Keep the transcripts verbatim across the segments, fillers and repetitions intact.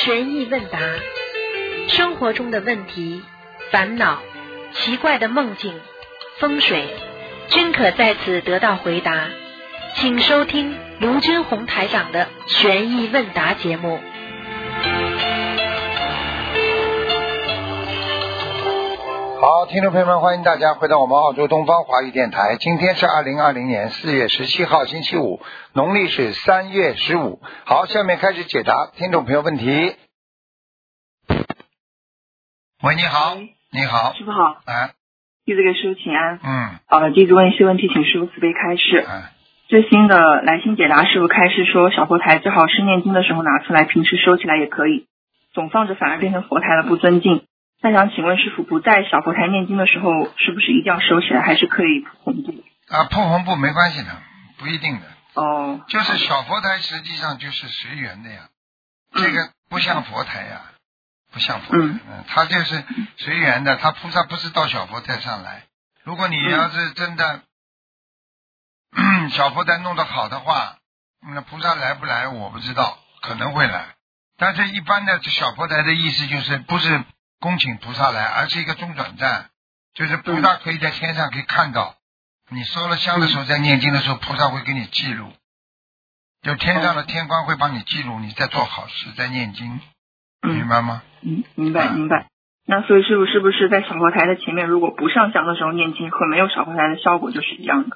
悬疑问答，生活中的问题、烦恼、奇怪的梦境、风水，均可在此得到回答。请收听卢军红台长的悬疑问答节目。 好，听众朋友们，欢迎大家回到我们澳洲东方华语电台。今天是二零二零年四月十七号，星期五，农历是三月十五。好，下面开始解答听众朋友问题。喂，你好，你好， 师傅好， 哎， 弟子给师傅请安。 嗯， 好了，弟子问一些问题，请师傅慈悲开示。 哎， 最新的来信解答，师傅开示说，小佛台最好是念经的时候拿出来，平时收起来也可以，总放着反而变成佛台了，不尊敬。那想请问师傅，不在小佛台念经的时候，是不是一定要收起来，还是可以铺红布？ 啊，铺红布没关系的，不一定的。 哦， 就是小佛台实际上就是随缘的呀， 嗯、 这个不像佛台呀，不像佛台， 嗯， 嗯，它就是随缘的，它菩萨不是到小佛台上来。如果你要是真的、嗯、小佛台弄得好的话，那菩萨来不来我不知道，可能会来。但是一般的小佛台的意思就是不是恭请菩萨来，而是一个中转站，就是菩萨可以在天上可以看到，你烧了香的时候，在念经的时候，菩萨会给你记录，就天上的天官会帮你记录你在做好事，在念经，明白吗？ 嗯，明白明白。那所以师傅是不是在小佛台的前面，如果不上香的时候念经，和没有小佛台的效果就是一样的？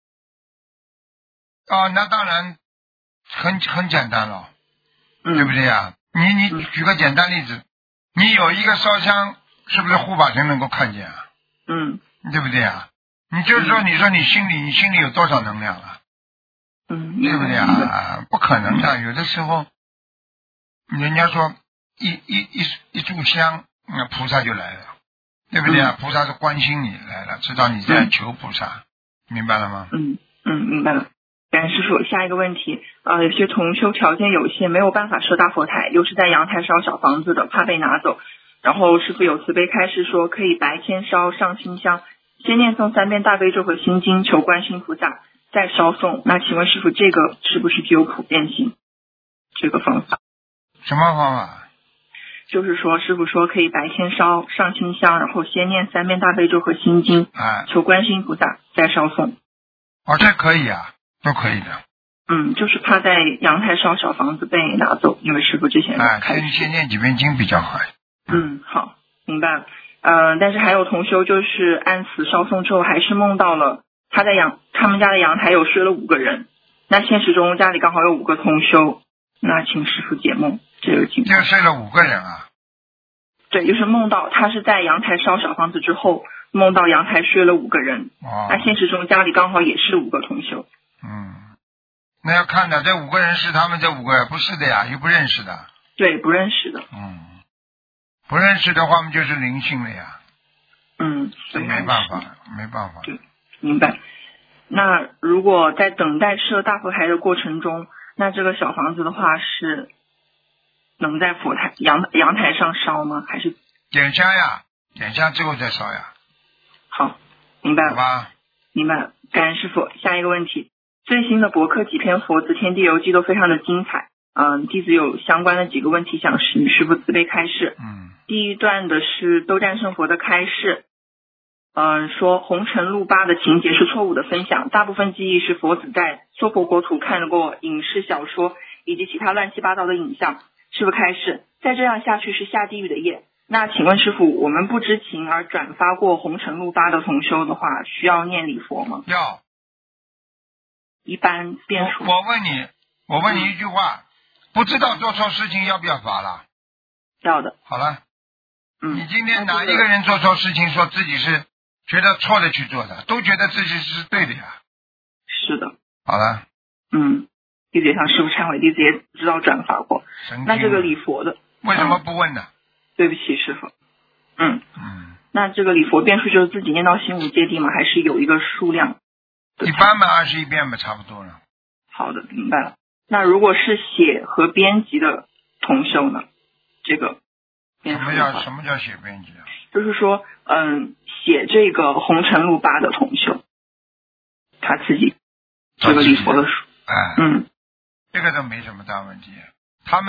哦，那当然很很简单了， 嗯、 对不对呀？你你举个简单例子。你有一个烧香，是不是护法神能够看见啊？ 嗯， 对不对啊？你就是说，你说你心里，你心里有多少能量啊？ 嗯， 对不对啊？不可能的，有的时候，人家说一一一一炷香，那菩萨就来了，对不对啊？ 嗯、 菩萨是关心你来了，知道你在求菩萨，嗯、明白了吗？ 嗯嗯，明白了。感恩师傅，下一个问题，呃，有些同修条件有限，没有办法设大佛台，又是在阳台烧小房子的，怕被拿走。然后师傅有慈悲开示说，可以白天烧上新香，先念诵三遍大悲咒和心经，求观世音菩萨，再烧送。那请问师傅，这个是不是具有普遍性？这个方法？ 什么方法？ 就是说，师傅说可以白天烧上新香，然后先念三遍大悲咒和心经， 哎， 求观世音菩萨，再烧送。 哦，这可以啊。都可以的， 嗯，就是怕在阳台烧小房子被拿走，因为师傅之前哎，先先念几遍经比较好。 嗯，好，明白了。呃，但是还有同修就是按此烧送之后，还是梦到了他在阳他们家的阳台有睡了五个人，那现实中家里刚好有五个同修，那请师傅解梦这个情况。 就睡了五个人啊？ 对，就是梦到他是在阳台烧小房子之后，梦到阳台睡了五个人， 哦， 那现实中家里刚好也是五个同修。 嗯，那要看的，这五个人是他们这五个，不是的呀，又不认识的。 对，不认识的。 嗯，不认识的话，我们就是灵性了呀。 嗯， 这没办法，没办法。 对，明白。那如果在等待设大佛台的过程中，那这个小房子的话是能在佛台阳阳台上烧吗？还是点香呀？点香之后再烧呀。 好，明白了。 好吧。 明白了，感恩师傅。下一个问题，最新的博客几篇佛子天地游记都非常的精彩，嗯，弟子有相关的几个问题想请师傅慈悲开示。 嗯， 第一段的是斗战胜佛的开示，嗯，说红尘路八的情节是错误的分享，大部分记忆是佛子在娑婆国土看过影视小说以及其他乱七八糟的影像。师傅开示，再这样下去是下地狱的业。那请问师傅，我们不知情而转发过红尘路八的同修的话，需要念礼佛吗？ 要。 一般变数。 我我问你，我问你一句话，嗯、不知道做错事情要不要罚了？ 要的。 好了。 嗯。 你今天哪一个人做错事情，说自己是觉得错的去做的，都觉得自己是对的呀？ 是的。 好了。 嗯，弟子也向师父忏悔，弟子也知道转发过。那这个礼佛的， 为什么不问呢？ 嗯、对不起，师父。嗯嗯。 那这个礼佛遍数就是自己念到心无芥蒂吗？还是有一个数量？ 一般嘛，二十一遍嘛，差不多了。 好的，明白了。那如果是写和编辑的同修呢？这个什么叫什么叫写编辑啊？ 就是说，嗯，写这个红尘路八的同修，他自己这个礼佛的书， 哎， 嗯， 这个都没什么大问题。他们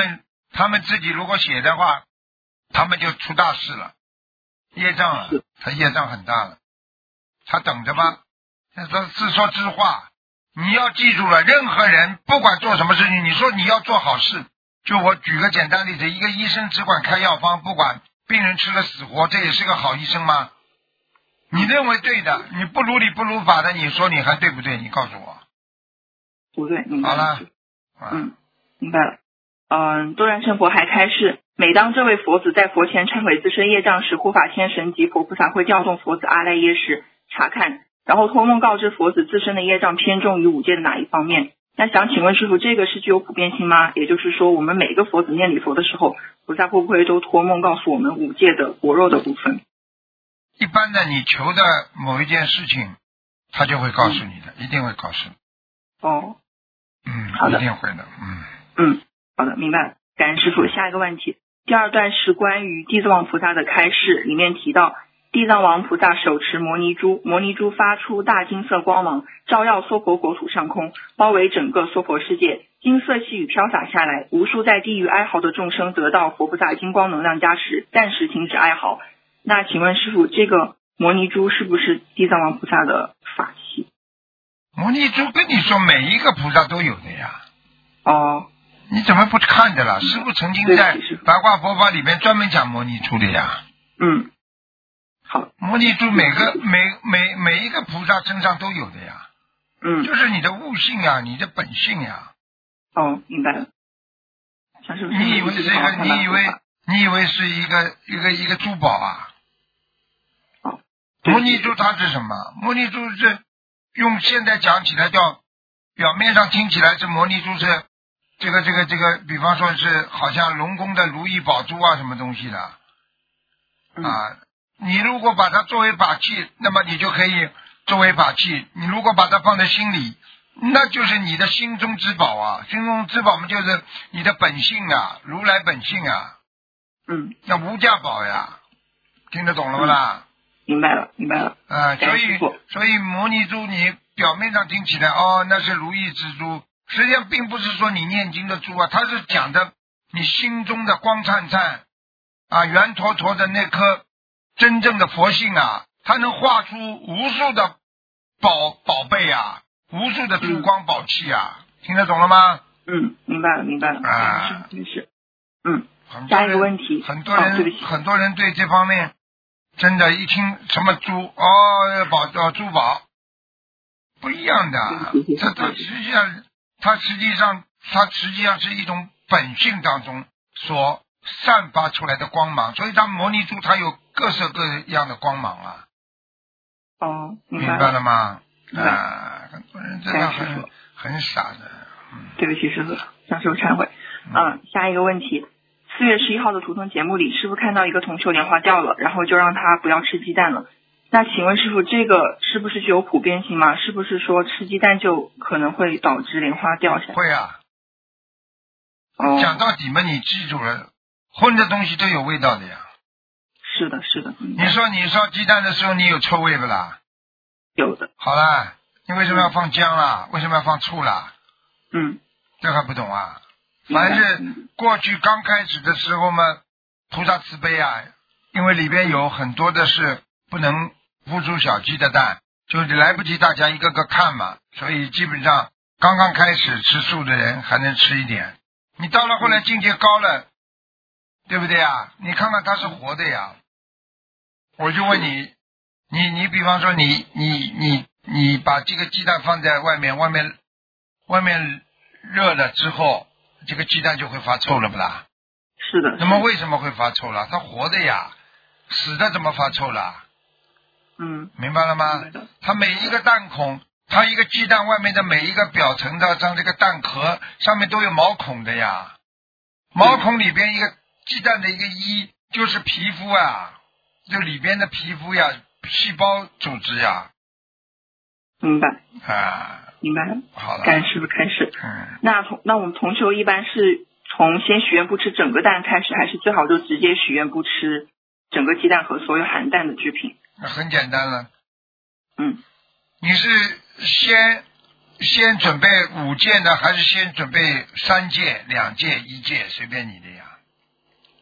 他们自己如果写的话，他们就出大事了，业障了，他业障很大了，他等着吧。这自说自话，你要记住了，任何人不管做什么事情，你说你要做好事，就我举个简单例子，一个医生只管开药方，不管病人吃了死活，这也是个好医生吗？你认为对的，你不如理不如法的，你说你还对不对？你告诉我。 不对，明白了。 好了， 嗯，明白了。嗯，多然圣佛还开示，每当这位佛子在佛前忏悔自身业障时，护法天神及佛菩萨会调动佛子阿赖耶识查看，然后托梦告知佛子自身的业障偏重于五戒的哪一方面。那想请问师父，这个是具有普遍性吗？也就是说，我们每个佛子念礼佛的时候，菩萨会不会都托梦告诉我们五戒的薄弱的部分？ 一般的，你求的某一件事情，他就会告诉你的，嗯、一定会告诉你。 哦， 嗯， 好的， 一定会的，嗯嗯，好的，明白了。感恩师父。下一个问题，第二段是关于地藏王菩萨的开示，里面提到地藏王菩萨手持摩尼珠，摩尼珠发出大金色光芒，照耀娑婆国土上空，包围整个娑婆世界。金色细雨飘洒下来，无数在地狱哀嚎的众生得到佛菩萨金光能量加持，暂时停止哀嚎。那请问师父，这个摩尼珠是不是地藏王菩萨的法器？ 摩尼珠跟你说，每一个菩萨都有的呀。 哦， 你怎么不看的了？师父曾经在白话佛法里面专门讲摩尼珠的呀。 嗯，好， 摩尼珠每个每每每一个菩萨身上都有的呀。 嗯， 就是你的悟性呀，你的本性呀。 哦，明白了。像是不是你以为是一个？你以为你以为是一个一个一个珠宝啊？ 哦， 摩尼珠它是什么？摩尼珠是用现在讲起来叫，表面上听起来是摩尼珠是这个这个这个，比方说是好像龙宫的如意宝珠啊什么东西的。 嗯、 啊，你如果把它作为法器，那么你就可以作为法器；你如果把它放在心里，那就是你的心中之宝啊！心中之宝嘛，就是你的本性啊，如来本性啊。 嗯， 那无价宝呀，听得懂了不啦？ 嗯、明白了，明白了。 啊，所以所以摩尼珠你表面上听起来哦，那是如意之珠，实际上并不是说你念经的珠啊，它是讲的你心中的光灿灿啊，圆坨坨的那颗真正的佛性啊，它能画出无数的宝宝贝啊，无数的珠光宝气啊，嗯、听得懂了吗？ 嗯，明白了，明白了。 啊， 真是，嗯。下一个问题， 很多人、 哦、 很多人对这方面真的，一听什么珠哦，宝哦珠宝不一样的，它它实际上它实际上它实际上是一种本性当中所散发出来的光芒，所以它摩尼珠它有各色各样的光芒啊。 哦，明白了，明白了吗？ 明白啊，很多人真的很很傻的。嗯、 对不起，师傅，向师傅忏悔。嗯、啊，下一个问题。四月十一号的图腾节目里，师傅看到一个同修莲花掉了，然后就让他不要吃鸡蛋了。那请问师傅，这个是不是具有普遍性吗？是不是说吃鸡蛋就可能会导致莲花掉下来？ 会啊。 哦。 讲到底嘛，你记住了，荤的东西都有味道的呀。 是的，是的。 你说你烧鸡蛋的时候，你有臭味不啦？ 有的。 好了，你为什么要放姜啦？嗯、为什么要放醋啦？ 嗯。 这还不懂啊？凡是过去刚开始的时候嘛，菩萨慈悲啊，因为里边有很多的是不能孵出小鸡的蛋，就来不及大家一个个看嘛，所以基本上刚刚开始吃素的人还能吃一点，你到了后来境界高了，对不对啊？你看看它是活的呀，我就问你，你你比方说你你你你把这个鸡蛋放在外面，外面外面热了之后，这个鸡蛋就会发臭了不啦？ 是的。 那么为什么会发臭了？它活的呀，死的怎么发臭了？ 嗯， 明白了吗？它每一个蛋孔，它一个鸡蛋外面的每一个表层的，像这个蛋壳上面都有毛孔的呀。毛孔里边一个鸡蛋的一个衣就是皮肤啊，就里边的皮肤呀，细胞组织呀。 明白。 啊。 明白了。 好了。 感恩师父开始。 嗯。 那同那我们同修一般是从先许愿不吃整个蛋开始，还是最好就直接许愿不吃整个鸡蛋和所有含蛋的制品？ 那很简单了。 嗯。 你是先先准备五戒呢，还是先准备三戒、两戒、一戒，随便你的呀？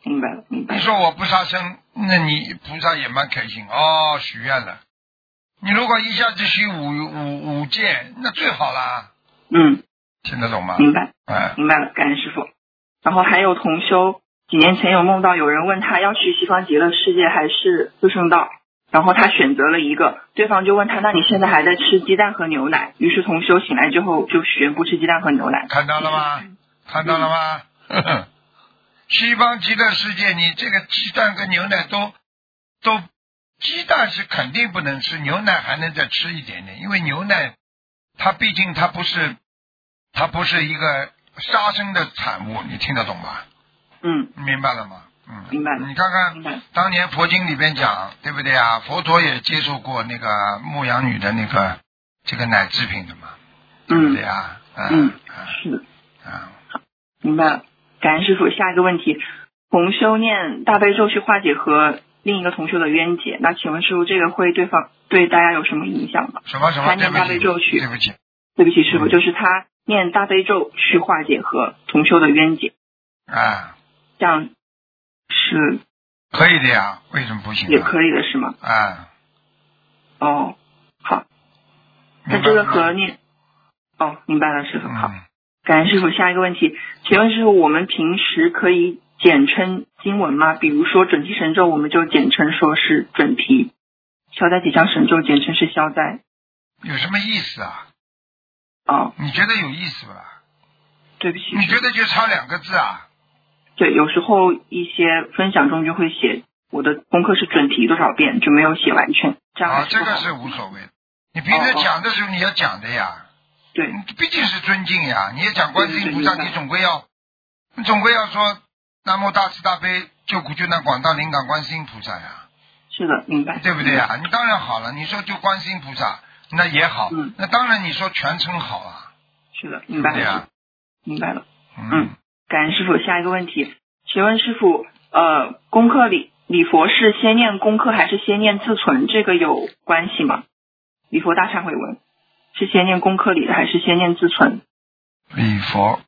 明白了，明白了。 你说我不杀生，那你菩萨也蛮开心哦，许愿了。你如果一下子许五五五戒，那最好啦。 嗯， 听得懂吗？ 明白， 哎， 明白了，感恩师傅。然后还有同修，几年前有梦到有人问他要去西方极乐世界还是四圣道，然后他选择了一个，对方就问他，那你现在还在吃鸡蛋和牛奶？于是同修醒来之后就许愿不吃鸡蛋和牛奶。 看到了吗？看到了吗？呵呵，西方极乐世界，你这个鸡蛋跟牛奶都都，鸡蛋是肯定不能吃，牛奶还能再吃一点点，因为牛奶它毕竟它不是它不是一个杀生的产物，你听得懂吗？ 嗯， 明白了吗？嗯， 明白了。 你看看当年佛经里边讲，对不对啊？佛陀也接受过那个牧羊女的那个这个奶制品的嘛，对不对啊？ 嗯， 嗯嗯是的。 啊， 明白了，感恩师傅。下一个问题，同修念大悲咒去化解和另一个同修的冤结，那请问师傅这个会对方对大家有什么影响吗？ 什么什么？ 他念大悲咒去， 对不起， 对不起师傅，就是他念大悲咒去化解和同修的冤结， 啊， 这样是可以的呀，为什么不行？ 也可以的是吗？ 啊， 哦，好，那这个和念，哦，明白了师傅，好。 嗯感恩师傅。下一个问题，请问师傅，我们平时可以简称经文吗？比如说准提神咒，我们就简称说是准提；消灾吉祥神咒简称是消灾。 有什么意思啊？ 哦， 你觉得有意思吧？ 对不起。 你觉得就差两个字啊？ 对，有时候一些分享中就会写我的功课是准提多少遍，就没有写完全。这样啊，这个是无所谓的。你平时讲的时候你要讲的呀。 对， 毕竟是尊敬呀，你也讲观世音菩萨，你总归要，你总归要说南无大慈大悲救苦救难广大灵感观世音菩萨呀。 是的，明白。 对不对呀？你当然好了，你说就观世音菩萨那也好， 嗯， 那当然你说全称好啊。 是的，明白了。 对呀， 明白了。 嗯， 嗯，感恩师傅。下一个问题，请问师傅，呃，功课里礼佛是先念功课还是先念自存？这个有关系吗？礼佛大忏悔文是先念功课里的还是先念自存？ 礼佛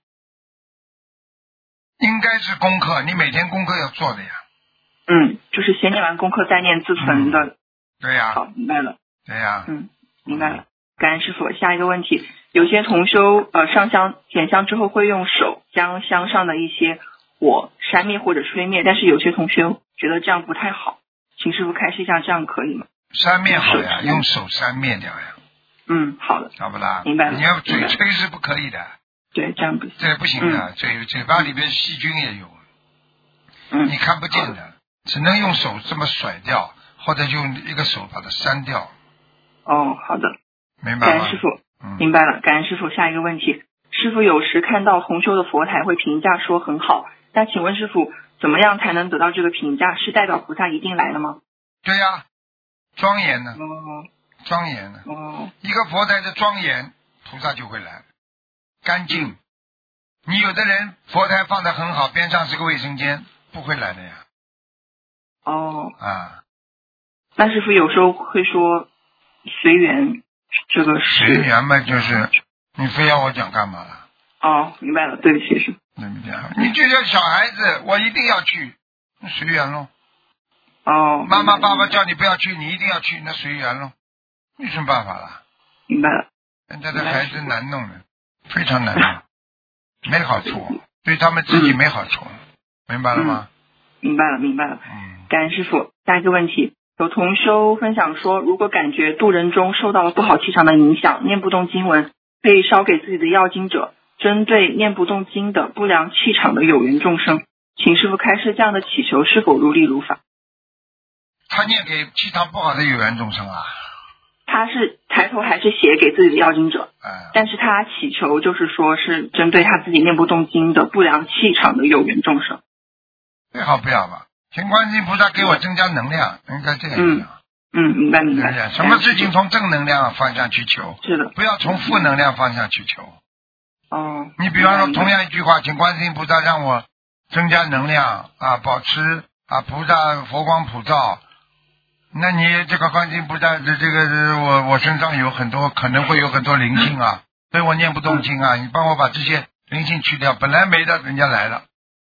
应该是功课，你每天功课要做的呀。 嗯，就是先念完功课再念自存的。 嗯、对呀。 好，明白了。 对呀。 嗯，明白了。感恩师傅。下一个问题，有些同修呃上香点香之后会用手将香上的一些火扇灭或者吹灭，但是有些同修觉得这样不太好，请师傅开示一下，这样可以吗？ 扇灭好呀，用手扇灭掉呀。 嗯，好的， 好不啦？ 明白了。 你要嘴吹是不可以的。 对，这样不行。 这不行的， 嗯、 嘴嘴巴里边细菌也有， 嗯， 你看不见的，只能用手这么甩掉，或者用一个手把它扇掉。 哦，好的， 明白吗？ 感恩师傅， 嗯， 明白了。感恩师傅。下一个问题，师傅有时看到同修的佛台会评价说很好，那请问师傅，怎么样才能得到这个评价？是代表菩萨一定来了吗？ 对呀、啊，庄严呢？ 哦。 庄严呢？ 哦， 一个佛台的庄严，菩萨就会来。干净，你有的人佛台放得很好，边上是个卫生间，不会来的呀。 哦。 啊。 那师傅有时候会说随缘，这个是随缘嘛，就是你非要我讲干嘛了？ 哦，明白了，对不起，师傅。 对不对？你就像小孩子，我一定要去，那随缘喽。 哦。 妈妈爸爸叫你不要去，你一定要去，那随缘喽。有什么办法了？ 明白了。 现在的孩子难弄的，非常难弄，没好处，对他们自己没好处，嗯、明白了吗、 嗯？明白了，明白了。 嗯。 感恩师傅。下一个问题，有同修分享说，如果感觉渡人中受到了不好气场的影响，念不动经文，可以烧给自己的要经者，针对念不动经的不良气场的有缘众生，请师傅开示，这样的祈求是否如理如法？ 他念给气场不好的有缘众生啊。 他是抬头还是写给自己的要经者、 嗯、 但是他祈求就是说是针对他自己念不动经的不良气场的有缘众生。 最好不要吧，请观世音菩萨给我增加能量，应该这样嗯嗯，明白明白。 什么事情从正能量方向去求， 是的， 不要从负能量方向去求。 哦。 你比方说同样一句话，请观世音菩萨让我增加能量啊，保持啊菩萨佛光普照。那你这个观世音菩萨的这个我我身上有很多可能会有很多灵性啊，所以我念不动经啊，你帮我把这些灵性去掉，本来没的人家来了。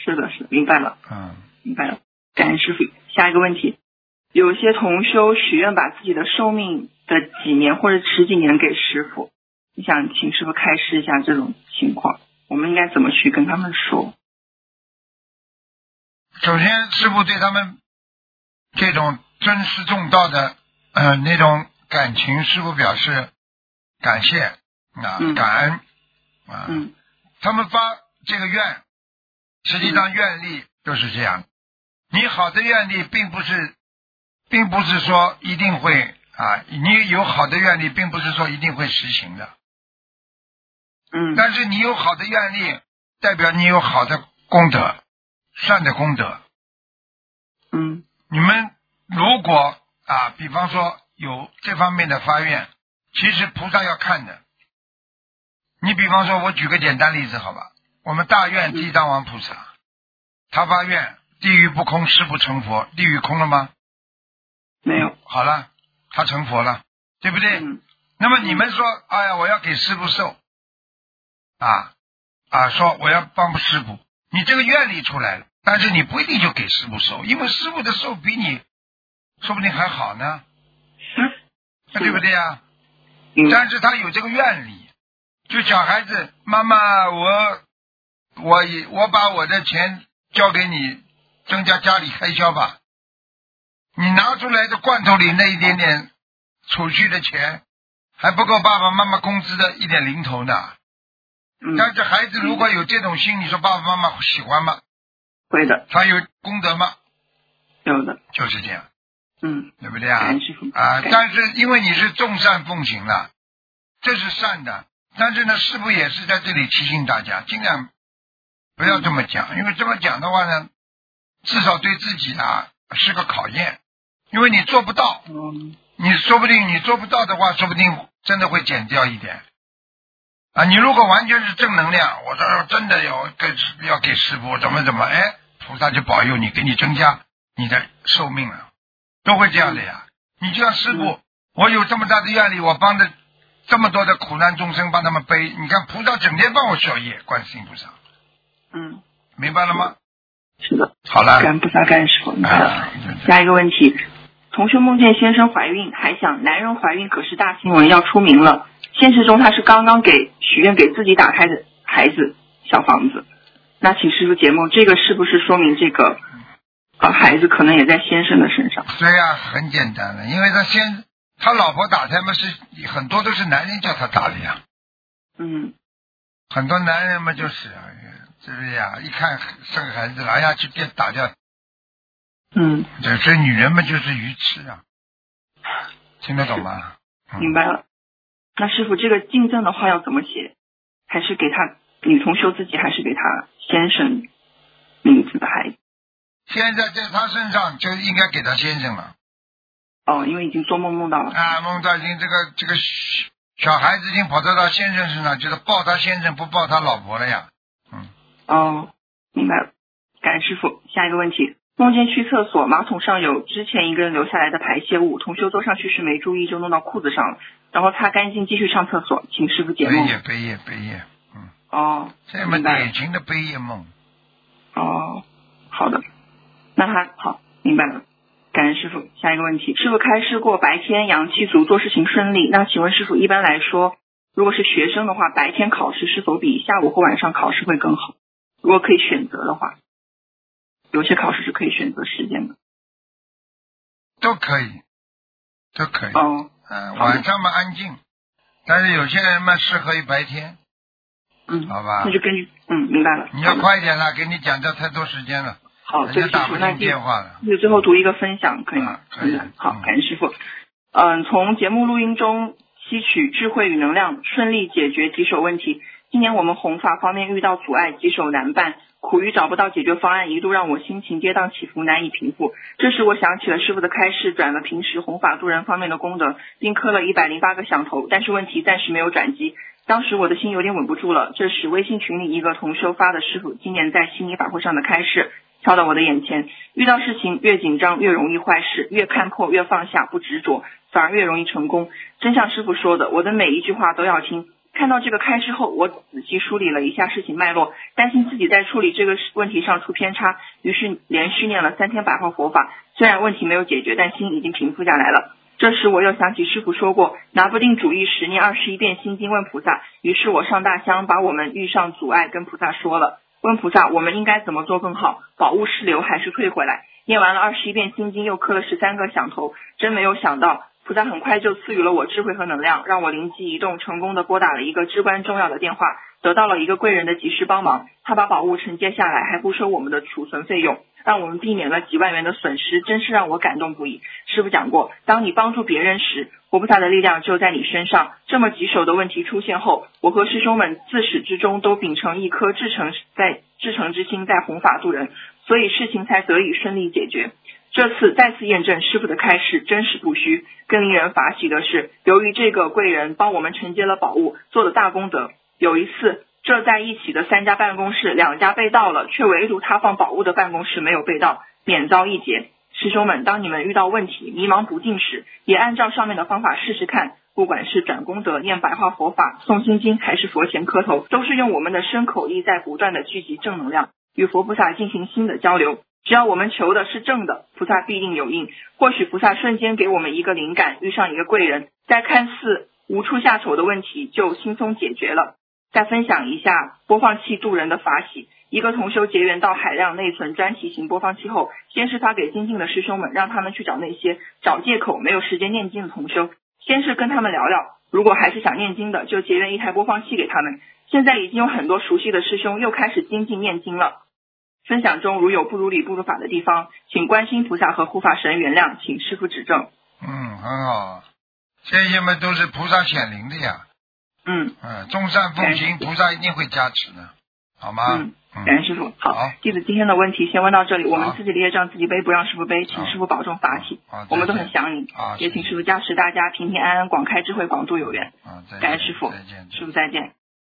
是的，是的，明白了。 嗯， 明白了。感恩师傅。下一个问题，有些同修许愿把自己的寿命的几年或者十几年给师傅，你想请师傅开示一下这种情况，我们应该怎么去跟他们说？ 首先，师父对他们这种尊师重道的呃那种感情，师父表示感谢啊、 嗯、 感恩啊、 嗯， 他们发这个愿，实际上愿力就是这样。你好的愿力并不是，并不是说一定会啊，你有好的愿力，并不是说一定会实行的。 嗯， 但是你有好的愿力，代表你有好的功德，善的功德。 嗯， 你们如果啊，比方说有这方面的发愿，其实菩萨要看的。你比方说，我举个简单例子，好吧？我们大愿地藏王菩萨，他发愿地狱不空，誓不成佛。地狱空了吗？ 没有。 好了，他成佛了，对不对？ 嗯。 那么你们说，哎呀，我要给师父寿，啊啊，说我要帮师父，你这个愿力出来了，但是你不一定就给师父寿，因为师父的寿比你说不定还好呢， 是， 对不对呀？ 嗯。 但是他有这个愿力，就小孩子，妈妈，我我我把我的钱交给你，增加家里开销吧。你拿出来的罐头里那一点点储蓄的钱，还不够爸爸妈妈工资的一点零头呢。 嗯。 但是孩子如果有这种心，你说爸爸妈妈喜欢吗？ 会的。 他有功德吗？ 有的。 就是这样。 嗯。 对不对啊？ 感恩师父。 啊，但是因为你是众善奉行了，这是善的。但是呢，师父也是在这里提醒大家，尽量不要这么讲，因为这么讲的话呢，至少对自己啊是个考验，因为你做不到， 嗯， 你说不定你做不到的话，说不定真的会减掉一点啊。你如果完全是正能量，我这真的要给要给师父怎么怎么，哎，菩萨就保佑你，给你增加你的寿命了，都会这样的呀。你就像师父， 嗯、 我有这么大的愿力，我帮着这么多的苦难众生帮他们背，你看菩萨整天帮我消业，观世音菩萨。 嗯， 明白了吗？ 是的。 好了。 感恩菩萨，感恩师父。明白了。 啊、 下一个问题，同学梦见先生怀孕，还想男人怀孕可是大新闻要出名了。现实中他是刚刚给许愿给自己打开的孩子小房子，那请师父解梦，这个是不是说明这个呃孩子可能也在先生的身上？ 对呀、啊，很简单的，因为他先他老婆打胎嘛，是很多都是男人叫他打的呀。 嗯。 很多男人嘛就是啊，是不是呀？一看生孩子了，哎呀，去电打掉。 嗯。 这这女人们就是愚痴啊，听得懂吗？ 嗯、明白了。那师父，这个敬赠的话要怎么写？还是给他女同修自己，还是给他先生名字的孩子？ 现在在他身上就应该给他先生了。 哦，因为已经做梦梦到了。 啊，梦到已经这个这个小孩子已经跑到他先生身上，就是抱他先生不抱他老婆了呀。嗯。 哦，明白了。感恩师父。下一个问题，梦见去厕所，马桶上有之前一个人留下来的排泄物，同修坐上去时没注意，就弄到裤子上了，然后擦干净继续上厕所，请师父解梦。 悲夜悲夜悲夜。嗯。 哦。 这么典型的悲夜梦。 哦，好的。那他好，明白了。感恩师父。下一个问题，师父开示过白天阳气足做事情顺利，那请问师父，一般来说如果是学生的话，白天考试是否比下午或晚上考试会更好？如果可以选择的话，有些考试是可以选择时间的。 都可以，都可以。 哦。 嗯，晚上嘛安静，但是有些人嘛适合于白天。 嗯。 好吧。 那就根据嗯，明白了。 你要快一点了，给你讲掉太多时间了。 好，对， 打不进电话了。 就最后读一个分享，可以吗？ 啊、可以。 好，感恩师父。嗯，从节目录音中吸取智慧与能量，顺利解决棘手问题。今年我们弘法方面遇到阻碍，棘手难办，苦于找不到解决方案，一度让我心情跌宕起伏，难以平复。这时我想起了师父的开示，转了平时弘法度人方面的功德，并磕了一百零八个响头，但是问题暂时没有转机。当时我的心有点稳不住了。这时微信群里一个同修发的师父今年在悉尼法会上的开示敲到我的眼前，遇到事情越紧张越容易坏事，越看破越放下不执着，反而越容易成功。真像师父说的，我的每一句话都要听， 看到这个开示后，我仔细梳理了一下事情脉络，担心自己在处理这个问题上出偏差，于是连续念了三天百号佛法。虽然问题没有解决，但心已经平复下来了。这时我又想起师父说过，拿不定主意时念二十一遍心经问菩萨。于是我上大香，把我们遇上阻碍跟菩萨说了，问菩萨我们应该怎么做更好，宝物是留还是退回来。念完了二十一遍心经，又磕了十三个响头，真没有想到菩萨很快就赐予了我智慧和能量，让我灵机一动，成功的拨打了一个至关重要的电话，得到了一个贵人的及时帮忙。他把宝物承接下来，还不收我们的储存费用，让我们避免了几万元的损失，真是让我感动不已。师父讲过，当你帮助别人时，活菩萨的力量就在你身上。这么棘手的问题出现后，我和师兄们自始至终都秉承一颗至诚在至诚之心，在弘法度人，所以事情才得以顺利解决。这次再次验证师父的开示真实不虚。更令人法喜的是，由于这个贵人帮我们承接了宝物，做了大功德。有一次，这在一起的三家办公室，两家被盗了，却唯独他放宝物的办公室没有被盗，免遭一劫。师兄们，当你们遇到问题迷茫不定时，也按照上面的方法试试看，不管是转功德、念白话佛法、诵心经，还是佛前磕头，都是用我们的身口意在不断的聚集正能量，与佛菩萨进行新的交流。只要我们求的是正的，菩萨必定有应。或许菩萨瞬间给我们一个灵感，遇上一个贵人，在看似无处下手的问题就轻松解决了。再分享一下播放器渡人的法喜。一个同修结缘到海量内存专题型播放器后，先是发给精进的师兄们，让他们去找那些找借口没有时间念经的同修，先是跟他们聊聊，如果还是想念经的，就结缘一台播放器给他们。现在已经有很多熟悉的师兄又开始精进念经了。分享中如有不如理不如法的地方，请观世音菩萨和护法神原谅，请师父指正。 嗯，很好，这些们都是菩萨显灵的呀。 嗯嗯，众善奉行，菩萨一定会加持的，好吗？ 嗯，感恩师父。好， 好， 弟子今天的问题先问到这里，我们自己的业障自己背，不让师父背，请师父保重法体。我们都很想你，也请师父加持大家平平安安，广开智慧，广度有缘。感恩师父， 再见， 师父再见。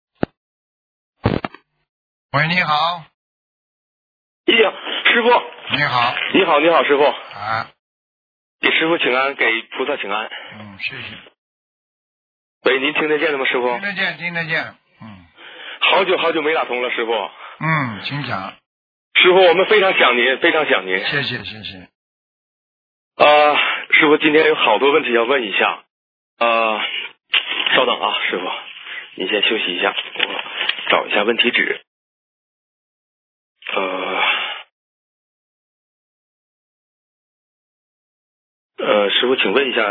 喂，你好。 哎呀，师傅。 你好。 你好，你好，师傅。 啊。 给师傅请安，给菩萨请安。 嗯，谢谢。 喂，您听得见吗，师傅？ 听得见，听得见。嗯。 好久好久没打通了，师傅。 嗯，请讲。 师傅，我们非常想您，非常想您。 谢谢，谢谢。 啊、呃，师傅，今天有好多问题要问一下。呃，稍等啊，师傅，您先休息一下，我找一下问题纸。呃，呃，师傅，请问一下，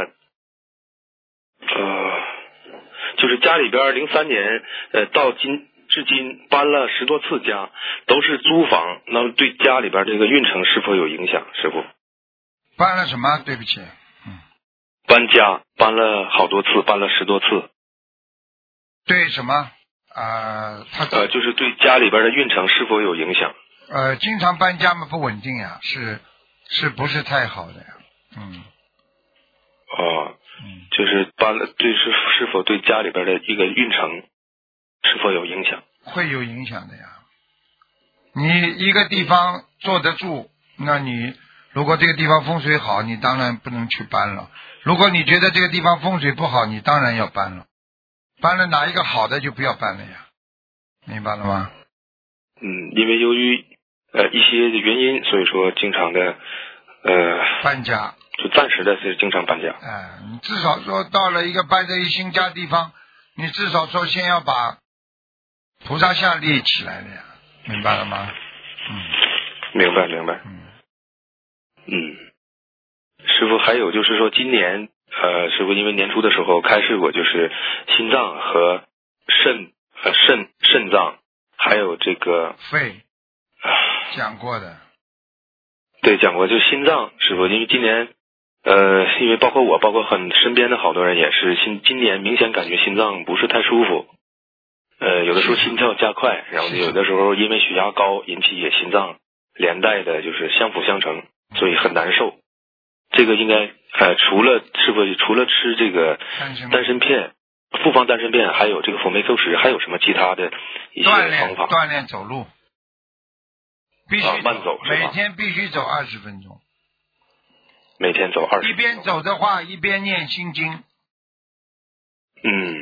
呃，就是家里边零三年，呃，到今至今搬了十多次家，都是租房，那么对家里边这个运程是否有影响？师傅， 搬了什么？对不起，嗯， 搬家搬了好多次，搬了十多次。 对什么？呃，他呃，就是对家里边的运程是否有影响？ 呃，经常搬家嘛，不稳定呀，是是不是太好的呀？嗯。 哦， 嗯， 就是搬了，对是是否对家里边的一个运程是否有影响？ 会有影响的呀。你一个地方坐得住，那你如果这个地方风水好，你当然不能去搬了。如果你觉得这个地方风水不好，你当然要搬了。搬了哪一个好的就不要搬了呀，明白了吗？ 嗯，因为由于呃一些原因，所以说经常的呃搬家， 就暂时的是经常搬家。 哎，你至少说到了一个搬在一新家地方，你至少说先要把菩萨像立起来的呀，明白了吗？嗯， 明白明白。 嗯嗯，师傅，还有就是说今年呃师傅因为年初的时候开示过，就是心脏和肾呃肾肾脏还有这个肺讲过的。 对，讲过，就心脏师傅，因为今年呃因为包括我包括很身边的好多人也是心今年明显感觉心脏不是太舒服，呃有的时候心跳加快，然后有的时候因为血压高引起也心脏连带的就是相辅相成，所以很难受。这个应该呃除了师傅除了吃这个丹参片复方丹参片还有这个辅酶 Q 十，还有什么其他的一些方法？ 锻炼走路必须、 啊、慢走， 每天必须走二十分钟。 每天走二十分钟。 一边走的话，一边念心经。 嗯。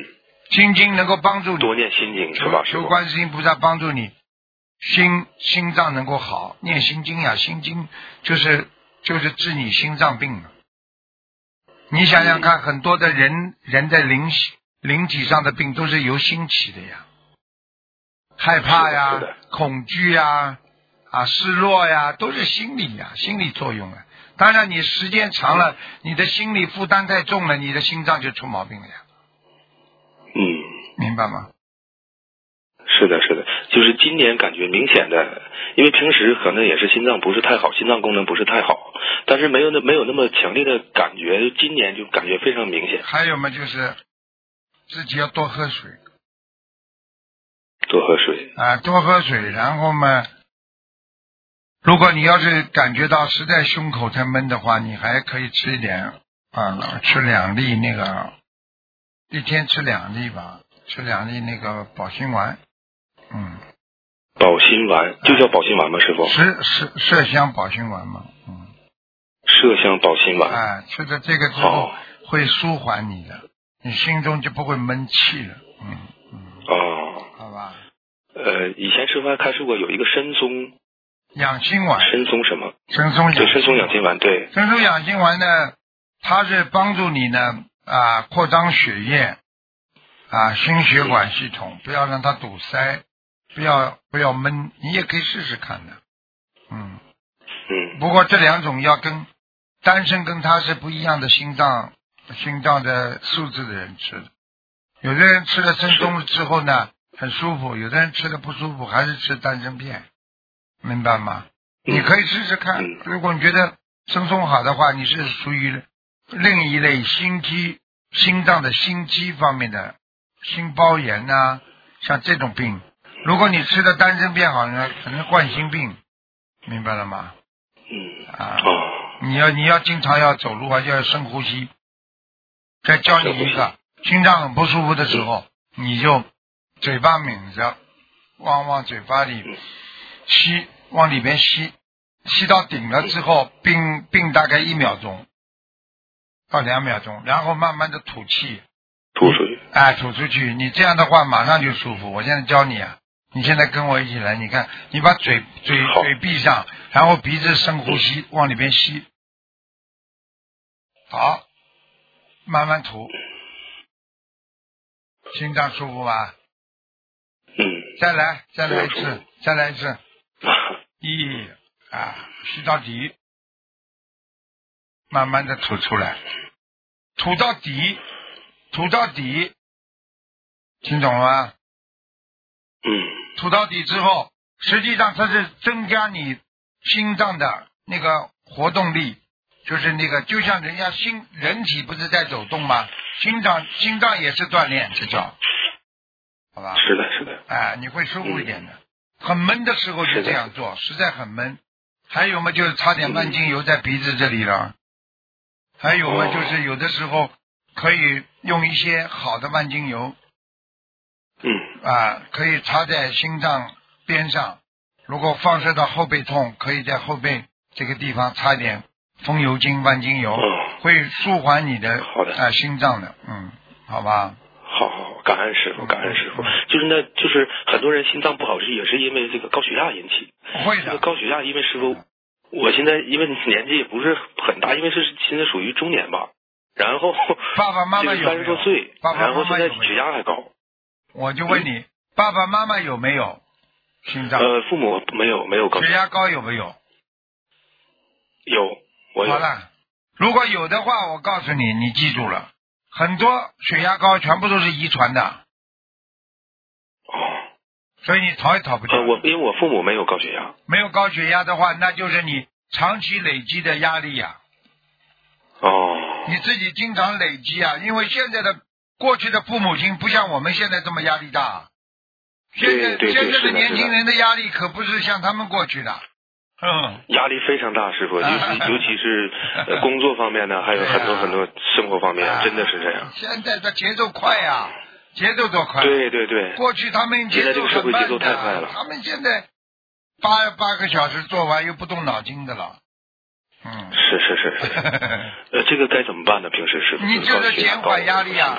心经能够帮助你多念心经是吧？ 求求观世音菩萨帮助你心心脏能够好，念心经呀，心经就是就是治你心脏病的。你想想看，很多的人人的灵灵体上的病都是由心起的呀，害怕呀、恐惧呀、啊失落呀，都是心理呀，心理作用啊。当然，你时间长了，你的心理负担太重了，你的心脏就出毛病了呀。 嗯， 明白吗？ 是的，是的，就是今年感觉明显的，因为平时可能也是心脏不是太好，心脏功能不是太好，但是没有那没有那么强烈的感觉，今年就感觉非常明显。 还有嘛，就是自己要多喝水， 多喝水啊，多喝水，然后嘛，如果你要是感觉到实在胸口太闷的话，你还可以吃一点啊，吃两粒那个，一天吃两粒吧，吃两粒那个保心丸。嗯， 保心丸就叫保心丸吗？师傅？ 是是麝香保心丸嘛？嗯， 麝香保心丸。 哎，吃了这个之后会舒缓你的，你心中就不会闷气了。嗯嗯。 哦。 好吧。 呃，以前师傅还开示过有一个参松养心丸。 参松什么？ 参松养。 对，参松养心丸，对。 参松养心丸呢，它是帮助你呢啊扩张血液啊心血管系统，不要让它堵塞。不要不要闷，你也可以试试看的，嗯嗯。 不过这两种要跟单身跟他是不一样的心脏心脏的素质的人吃的，有的人吃了参松之后呢很舒服，有的人吃了不舒服，还是吃丹参片，明白吗？ 嗯、 你可以试试看， 嗯、 如果你觉得参松好的话，你是属于另一类心肌心脏的心肌方面的心包炎啊，像这种病。如果你吃的丹参片好呢，可能冠心病，明白了吗？ 嗯啊，你要你要经常要走路啊，要深呼吸。再教你一个，心脏很不舒服的时候，你就嘴巴抿着，往往嘴巴里吸，往里边吸，吸到顶了之后，并并大概一秒钟到两秒钟，然后慢慢的吐气， 吐出去， 哎，吐出去。你这样的话马上就舒服。我现在教你啊。你现在跟我一起来，你看，你把嘴嘴嘴闭上，然后鼻子深呼吸，往里边吸，好，慢慢吐，心脏舒服吧？ 嗯。 再来，再来一次，再来一次，一啊，吸到底，慢慢的吐出来，吐到底，吐到底，听懂了吗？ 嗯。 吐到底之后，实际上它是增加你心脏的那个活动力，就是那个就像人家心人体不是在走动吗？心脏心脏也是锻炼，这叫好吧？ 是的，是的。 哎，你会舒服一点的。嗯、很闷的时候就这样做，实在很闷。还有嘛，就是擦点万金油在鼻子这里了。嗯、还有嘛，就是有的时候可以用一些好的万金油。 嗯啊，可以插在心脏边上，如果放射到后背痛，可以在后背这个地方擦一点风油精、万金油， 嗯、 会舒缓你的好的啊心脏的，嗯，好吧。 好好好，感恩师傅，感恩师傅。就是那，就是很多人心脏不好是也是因为这个高血压引起。 会的。 高血压，因为师傅，我现在因为年纪也不是很大，因为是现在属于中年吧，然后爸爸妈妈有三十多岁， 爸爸妈妈然后现在血压还高。 我就问你，嗯、爸爸妈妈有没有心脏？ 呃，父母没有，没有高血压。 血压高有没有？ 有，我有。 好了，如果有的话，我告诉你，你记住了，很多血压高全部都是遗传的。 哦。 所以你逃也逃不掉。 呃，我因为我父母没有高血压。 没有高血压的话，那就是你长期累积的压力呀、 啊。哦。 你自己经常累积啊，因为现在的。过去的父母亲不像我们现在这么压力大，现在现在的年轻人的压力可不是像他们过去的，嗯， 压力非常大，师傅，尤其尤其是工作方面呢，还有很多很多生活方面，真的是这样。 现在的节奏快呀，节奏多快！ 对对对， 过去他们节奏很慢的，他们现在八八个小时做完又不动脑筋的了。嗯， 是是是是，呃，这个该怎么办呢？平时是你就是减缓压力啊，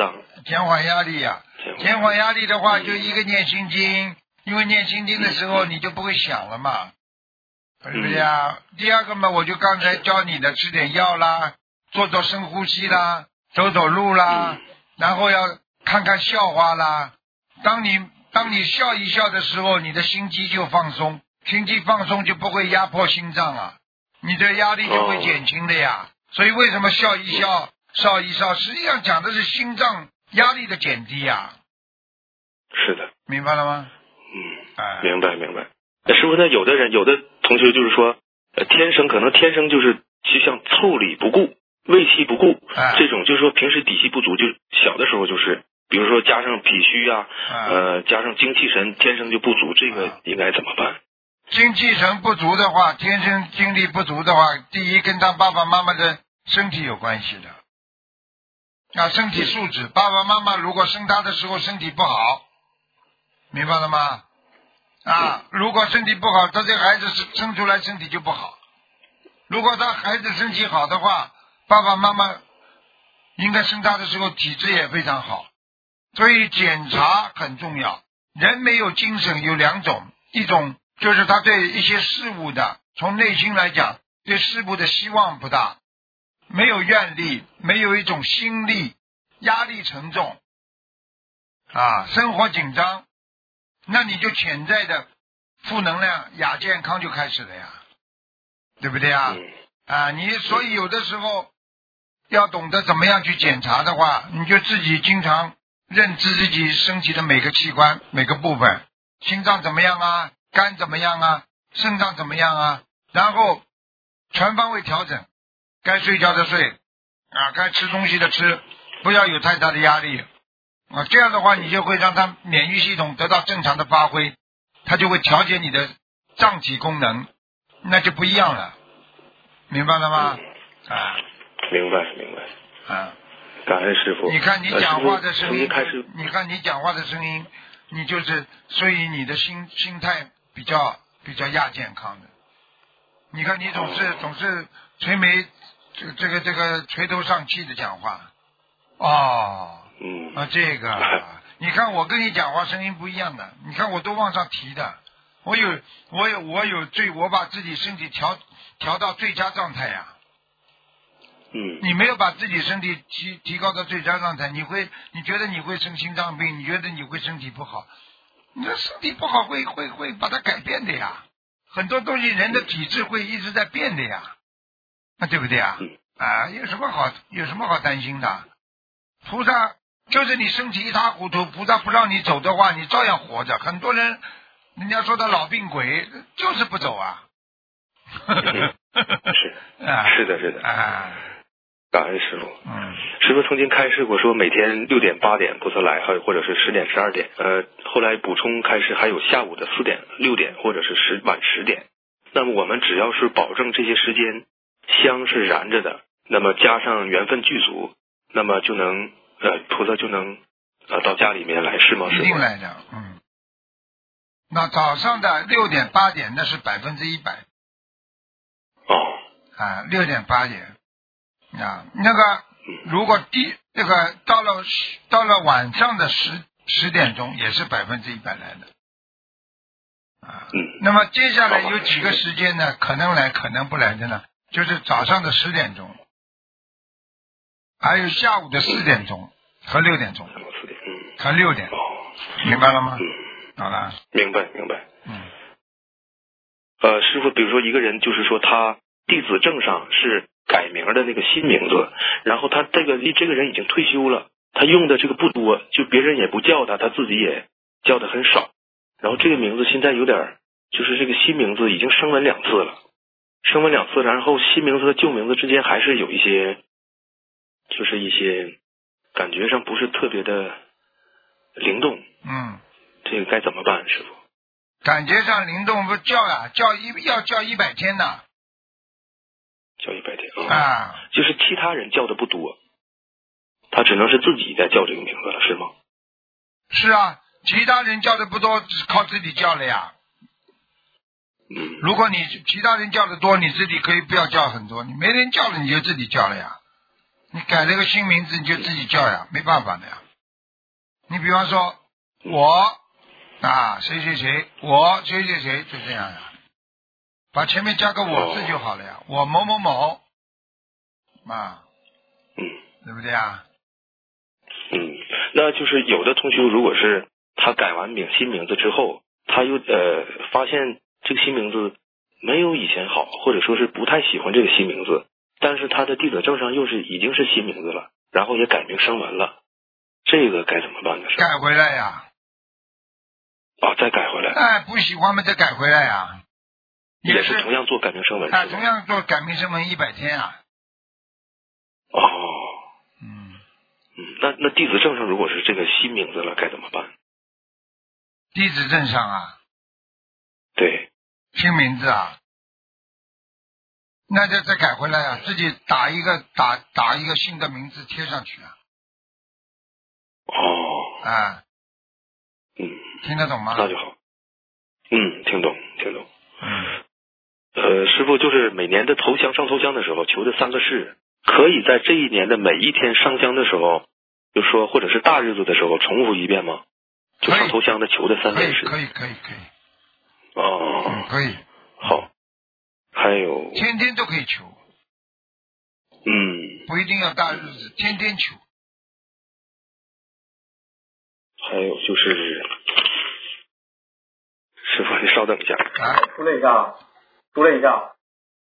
减缓压力呀、啊，减缓压力的话，就一个念心经，因为念心经的时候你就不会想了嘛，对不对呀？第二个嘛，我就刚才教你的，吃点药啦，做做深呼吸啦，走走路啦，然后要看看笑话啦。当你当你笑一笑的时候，你的心肌就放松，心肌放松就不会压迫心脏啊，你的压力就会减轻的呀。所以为什么笑一笑？少一少，实际上讲的是心脏压力的减低呀、啊。 是的， 明白了吗？ 嗯， 哎， 明白明白。那师傅，那有的人，有的同学就是说，呃，天生可能天生就是就像腠理不顾、胃气不顾、 哎、 这种，就是说平时底气不足，就小的时候就是，比如说加上脾虚啊， 哎、 呃，加上精气神天生就不足，这个应该怎么办？ 精气神不足的话，天生精力不足的话，第一跟他爸爸妈妈的身体有关系的。啊，身体素质，爸爸妈妈如果生他的时候身体不好，明白了吗？啊，如果身体不好，他这个孩子生出来身体就不好。如果他孩子身体好的话，爸爸妈妈应该生他的时候体质也非常好。所以检查很重要。人没有精神有两种，一种就是他对一些事物的，从内心来讲，对事物的希望不大。没有愿力，没有一种心力，压力沉重啊，生活紧张，那你就潜在的负能量、亚健康就开始了呀，对不对啊？啊，你所以有的时候要懂得怎么样去检查的话，你就自己经常认知自己身体的每个器官、每个部分，心脏怎么样啊，肝怎么样啊，肾脏怎么样啊，然后全方位调整。该睡觉的睡啊，该吃东西的吃，不要有太大的压力啊。这样的话，你就会让他免疫系统得到正常的发挥，他就会调节你的脏体功能，那就不一样了，明白了吗？啊， 明白明白啊。 感恩师傅。 你看你讲话的声音， 开始你看你讲话的声音，你就是所以你的心心态比较比较亚健康的。你看你总是、哦、总是垂眉。这个这个这个垂头丧气的讲话，哦， 嗯啊，这个，你看我跟你讲话声音不一样的，你看我都往上提的，我有我有我有最我把自己身体调调到最佳状态呀、啊， 嗯， 你没有把自己身体提提高到最佳状态，你会你觉得你会生心脏病，你觉得你会身体不好，你的身体不好会会会把它改变的呀，很多东西人的体质会一直在变的呀。那对不对啊？啊，有什么好有什么好担心的？菩萨就是你身体一塌糊涂，菩萨不让你走的话，你照样活着。很多人，人家说的老病鬼，就是不走啊。 是啊，是的，是的啊。 感恩师傅。 嗯。 师傅曾经开示过，说每天六点八点菩萨来，还或者是十点十二点。呃，后来补充开示还有下午的四点、六点或者是十晚十点。那么我们只要是保证这些时间。香是燃着的，那么加上缘分具足，那么就能呃菩萨就能呃到家里面来，是吗？ 一定来的，嗯。那早上的六点八点那是百分之一百。 哦。 啊，六点八点啊，那个如果第这个到了到了晚上的十十点钟也是百分之一百来的。啊， 嗯。 那么接下来有几个时间呢？可能来，可能不来的呢？就是早上的十点钟，还有下午的四点钟和六点钟，和六点，明白了吗？好了， 明白明白。 嗯。 呃，师傅，比如说一个人，就是说他弟子证上是改名的那个新名字，然后他这个这个人已经退休了，他用的这个不多，就别人也不叫他，他自己也叫的很少，然后这个名字现在有点，就是这个新名字已经升温两次了。升温两次，然后新名字和旧名字之间还是有一些，就是一些感觉上不是特别的灵动。 嗯， 这个该怎么办，师傅？ 感觉上灵动不叫呀，叫一要叫一百天呢。 叫一百天啊、嗯！ 啊， 就是其他人叫的不多，他只能是自己在叫这个名字了，是吗？ 是啊，其他人叫的不多，只靠自己叫了呀。 嗯， 如果你其他人叫的多，你自己可以不要叫很多，你没人叫了你就自己叫了呀。你改了个新名字你就自己叫呀，没办法的呀。 你比方说我啊谁谁谁，我谁谁谁，就这样呀，把前面加个我字就好了呀，哦、我某某某啊， 嗯， 对不对啊？ 嗯，那就是有的同学如果是他改完名新名字之后，他又呃发现这个新名字没有以前好，或者说是不太喜欢这个新名字，但是他的地址证上又是已经是新名字了，然后也改名声纹了，这个该怎么办呢？ 改回来呀。 啊，再改回来。 哎，不喜欢嘛，再改回来呀。 也是同样做改名声纹。 啊，同样做改名声纹一百天啊。 哦。 嗯。 嗯，那那地址证上如果是这个新名字了，该怎么办？ 地址证上啊。 对。 新名字啊。那就再改回来啊，自己打一个打打一个新的名字贴上去啊。 哦。 啊。 嗯。 听得懂吗？ 那就好。嗯，听懂，听懂。 嗯。 呃，师父就是每年的头香上头香的时候求的三个事，可以在这一年的每一天上香的时候，就说或者是大日子的时候重复一遍吗？就上头香的求的三件事。 可以，可以，可以，可以。 哦、 嗯，可以。 好。还有。 天天都可以求。 嗯。 不一定要大日子，天天求。 还有就是，师傅你稍等一下。 啊， 出了一下，出了一下。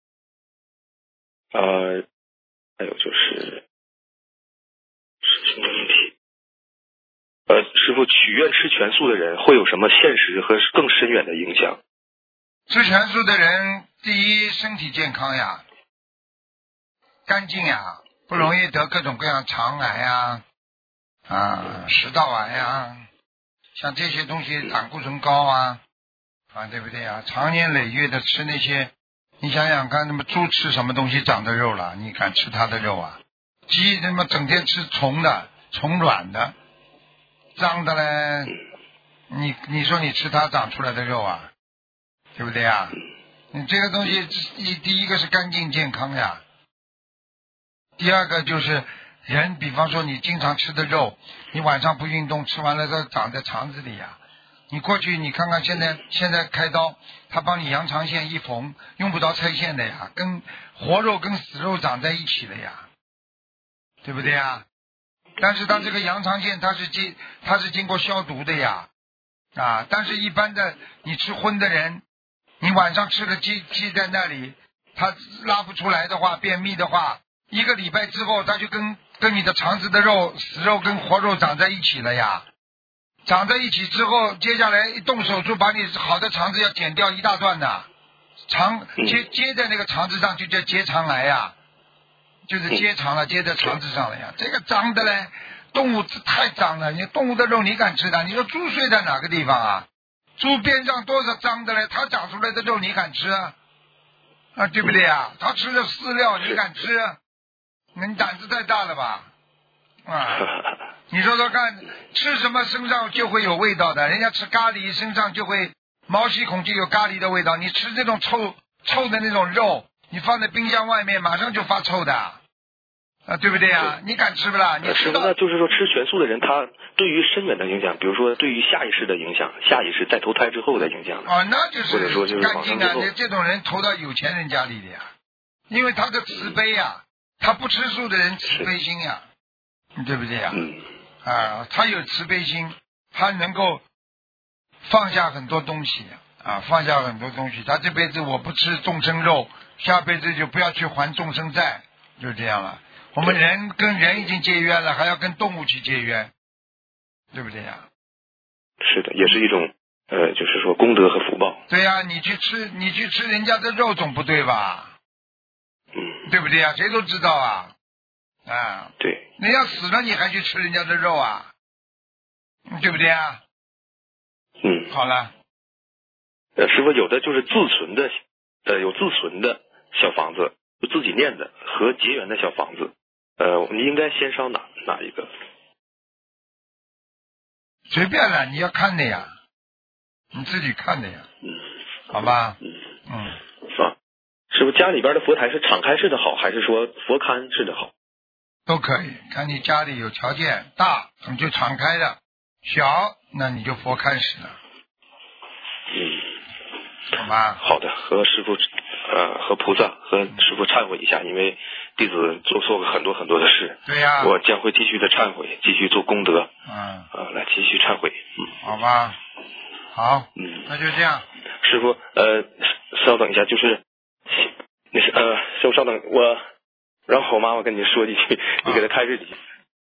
呃，还有就是事情的问题。呃，师傅，许愿吃全素的人会有什么现实和更深远的影响？ 吃全素的人，第一身体健康呀，干净呀，不容易得各种各样肠癌呀，啊，食道癌呀，像这些东西胆固醇高啊，啊，对不对啊？长年累月的吃那些，你想想看，那么猪吃什么东西长的肉了？你敢吃它的肉啊？鸡他妈整天吃虫的、虫卵的，脏的嘞，你你说你吃它长出来的肉啊？对不对呀？你这个东西，第第一个是干净健康呀，第二个就是人，比方说你经常吃的肉，你晚上不运动，吃完了都长在肠子里呀。你过去你看看现在现在开刀，他帮你羊肠线一缝，用不着拆线的呀，跟活肉跟死肉长在一起了呀，对不对呀？但是它这个羊肠线它是经它是经过消毒的呀，啊，但是一般的你吃荤的人。你晚上吃了鸡鸡在那里，它拉不出来的话，便秘的话，一个礼拜之后，它就跟跟你的肠子的肉、死肉跟活肉长在一起了呀。长在一起之后，接下来一动手术，把你好的肠子要剪掉一大段的，肠接接在那个肠子上就叫结肠癌呀，就是结肠了，接在肠子上了呀。这个脏的嘞，动物太脏了，你动物的肉你敢吃的？你说猪睡在哪个地方啊？猪边上多少脏的嘞？它长出来的肉你敢吃啊？啊，对不对啊？它吃的饲料你敢吃？你胆子太大了吧？啊，你说说看，吃什么身上就会有味道的？人家吃咖喱身上就会毛细孔就有咖喱的味道。你吃这种臭臭的那种肉，你放在冰箱外面马上就发臭的。啊，对不对啊？你敢吃不啦？你知道？那就是说，吃全素的人，他对于深远的影响，比如说对于下意识的影响，下意识在投胎之后的影响。 哦，那就是或者说就是干净啊！这种人投到有钱人家里的呀，因为他的慈悲呀，他不吃素的人慈悲心呀，对不对呀？ 嗯。 啊，他有慈悲心，他能够放下很多东西啊，放下很多东西。他这辈子我不吃众生肉，下辈子就不要去还众生债，就这样了。我们人跟人已经结冤了，还要跟动物去结冤，对不对呀？ 是的，也是一种呃，就是说功德和福报。 对呀、啊，你去吃你去吃人家的肉总不对吧？ 嗯， 对不对呀？谁都知道啊，啊， 对， 人家死了你还去吃人家的肉啊？对不对啊？ 嗯， 好了。 呃，师傅有的就是自存的，呃，有自存的小房子，就自己念的和结缘的小房子。呃，你应该先烧哪哪一个？ 随便了，你要看的呀，你自己看的呀， 嗯， 好吧， 嗯嗯， 啊，师傅家里边的佛台是敞开式的好，还是说佛龛式的好？ 都可以，看你家里有条件大，你就敞开的； 小，那你就佛开始了。 嗯， 好吧。 好的，和师傅呃和菩萨和师傅忏悔一下，因为弟子做错了很多很多的事。 对呀、啊。 我将会继续的忏悔，继续做功德。 嗯。 啊、呃，来继续忏悔。嗯。 好吧。好。 嗯。 那就这样。 师傅，呃，稍等一下，就是，那是呃，师傅稍等，我让好妈妈跟你说几句，你给他开示几句。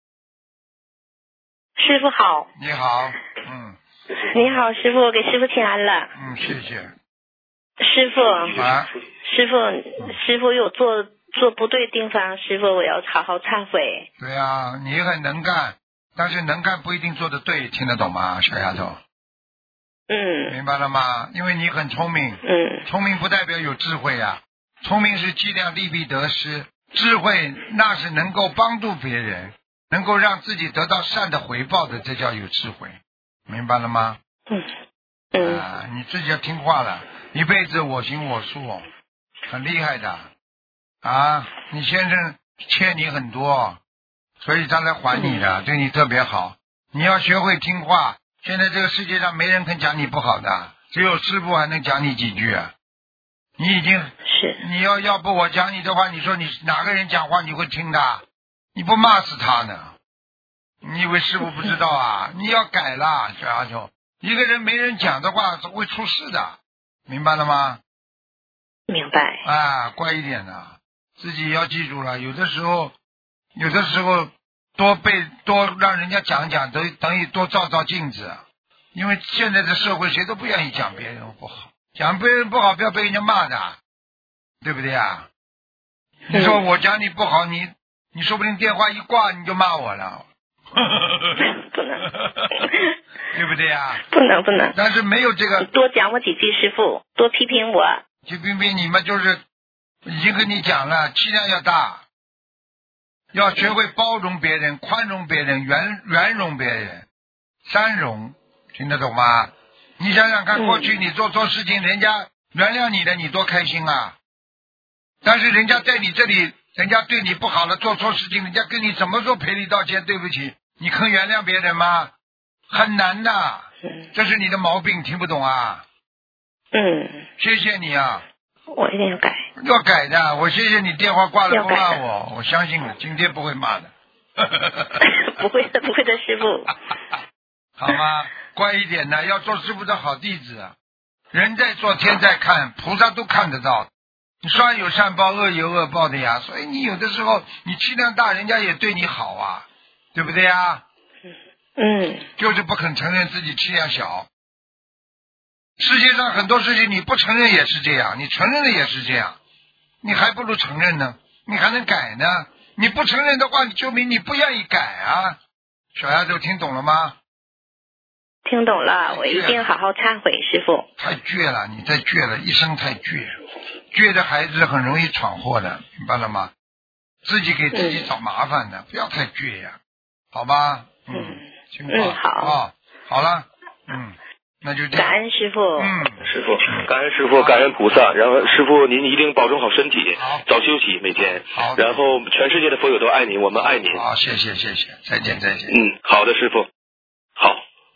师傅好。 你好。嗯。 你好，师傅，给师傅请安了。 嗯，谢谢。 师傅。 啊。 师傅，嗯、师傅有做做不对地方，师傅我要好好忏悔。 对啊，你很能干，但是能干不一定做得对，听得懂吗，小丫头？ 嗯。 明白了吗？因为你很聪明。 嗯。 聪明不代表有智慧呀、啊，聪明是计量利弊得失，智慧那是能够帮助别人，能够让自己得到善的回报的，这叫有智慧，明白了吗？ 嗯。嗯。 啊，你自己要听话了，一辈子我行我素，很厉害的啊！你先生欠你很多，所以他来还你的，嗯、对你特别好。你要学会听话。现在这个世界上没人肯讲你不好的，只有师父还能讲你几句啊！你已经是你要要不我讲你的话，你说你哪个人讲话你会听的？你不骂死他呢？你以为师父不知道啊？你要改了，小丫头。一个人没人讲的话，会出事的，明白了吗？ 明白。 啊，乖一点的，自己要记住了。有的时候，有的时候。多被多让人家讲讲，等等于多照照镜子，因为现在的社会谁都不愿意讲别人不好，讲别人不好不要被人家骂的，对不对啊？你说我讲你不好，你你说不定电话一挂你就骂我了， 不能， 对不对啊？ 不能不能。 但是没有这个， 多讲我几句，师父多批评我。 就批评你们就是已经跟你讲了，气量要大。要学会包容别人，宽容别人，圆圆容别人，三容，听得懂吗？你想想看，过去你做错事情，人家原谅你了，你多开心啊！但是人家在你这里，人家对你不好了，做错事情，人家跟你怎么说赔礼道歉？对不起，你肯原谅别人吗？很难的，这是你的毛病，听不懂啊？ 嗯。 谢谢你啊。 我一定要改。 要改的，我谢谢你电话挂了不骂我，我相信了，今天不会骂的。 不会的，不会的，师父。 好吗？乖一点的，要做师父的好弟子。人在做，天在看，菩萨都看得到。你善有善报，恶有恶报的呀。所以你有的时候你气量大，人家也对你好啊，对不对呀？ 嗯。就是不肯承认自己气量小。世界上很多事情你不承认也是这样，你承认了也是这样，你还不如承认呢，你还能改呢。你不承认的话，就明你不愿意改啊。小丫头听懂了吗？ 听懂了，我一定好好忏悔，师父。 太倔了，你太倔了，一生太倔，倔的孩子很容易闯祸的，明白了吗？自己给自己找麻烦的，嗯、不要太倔呀，好吧？嗯，听话。 嗯，好。 哦，好了，嗯。那就这样。 感恩师父。 嗯， 师父，感恩师父，感恩菩萨。然后师父您一定保重好身体，早休息每天。 好。 然后全世界的佛友都爱您，我们爱您。 好，谢谢谢谢，再见再见。 嗯，好的，师父。好。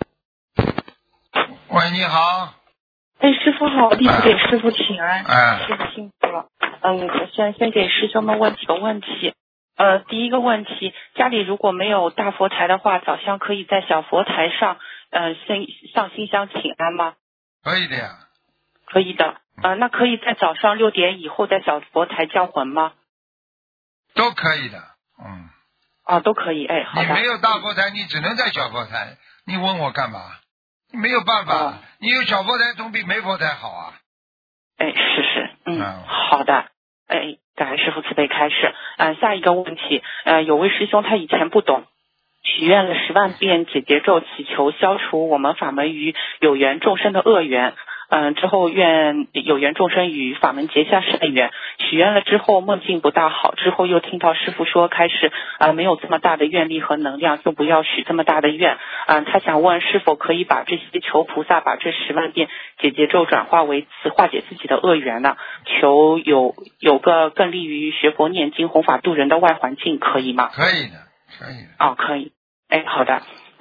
喂，你好。 哎，师父好，弟子给师父请安。 哎。 师父辛苦了。嗯，先先给师兄们问几个问题。呃，第一个问题，家里如果没有大佛台的话，早香可以在小佛台上，呃，先上新香请安吗？ 可以的呀。 可以的。呃，那可以在早上六点以后在小佛台叫魂吗？ 都可以的，嗯。 啊，都可以，哎，好的。 你没有大佛台，你只能在小佛台，你问我干嘛？没有办法，哦、你有小佛台总比没佛台好啊。 哎，是是，嗯， 嗯好的。哎，感恩师父慈悲开示。呃，下一个问题，呃，有位师兄他以前不懂，许愿了十万遍解结咒，祈求消除我们法门与有缘众生的恶缘。嗯、呃，之后愿有缘众生与法门结下善缘。许愿了之后梦境不大好，之后又听到师父说开始啊、呃、没有这么大的愿力和能量，就不要许这么大的愿。嗯、呃，他想问是否可以把这些求菩萨把这十万遍解结咒转化为慈，化解自己的恶缘呢？求有有个更利于学佛念经弘法度人的外环境，可以吗？ 可以的，可以的。 哦，可以。哎，好的。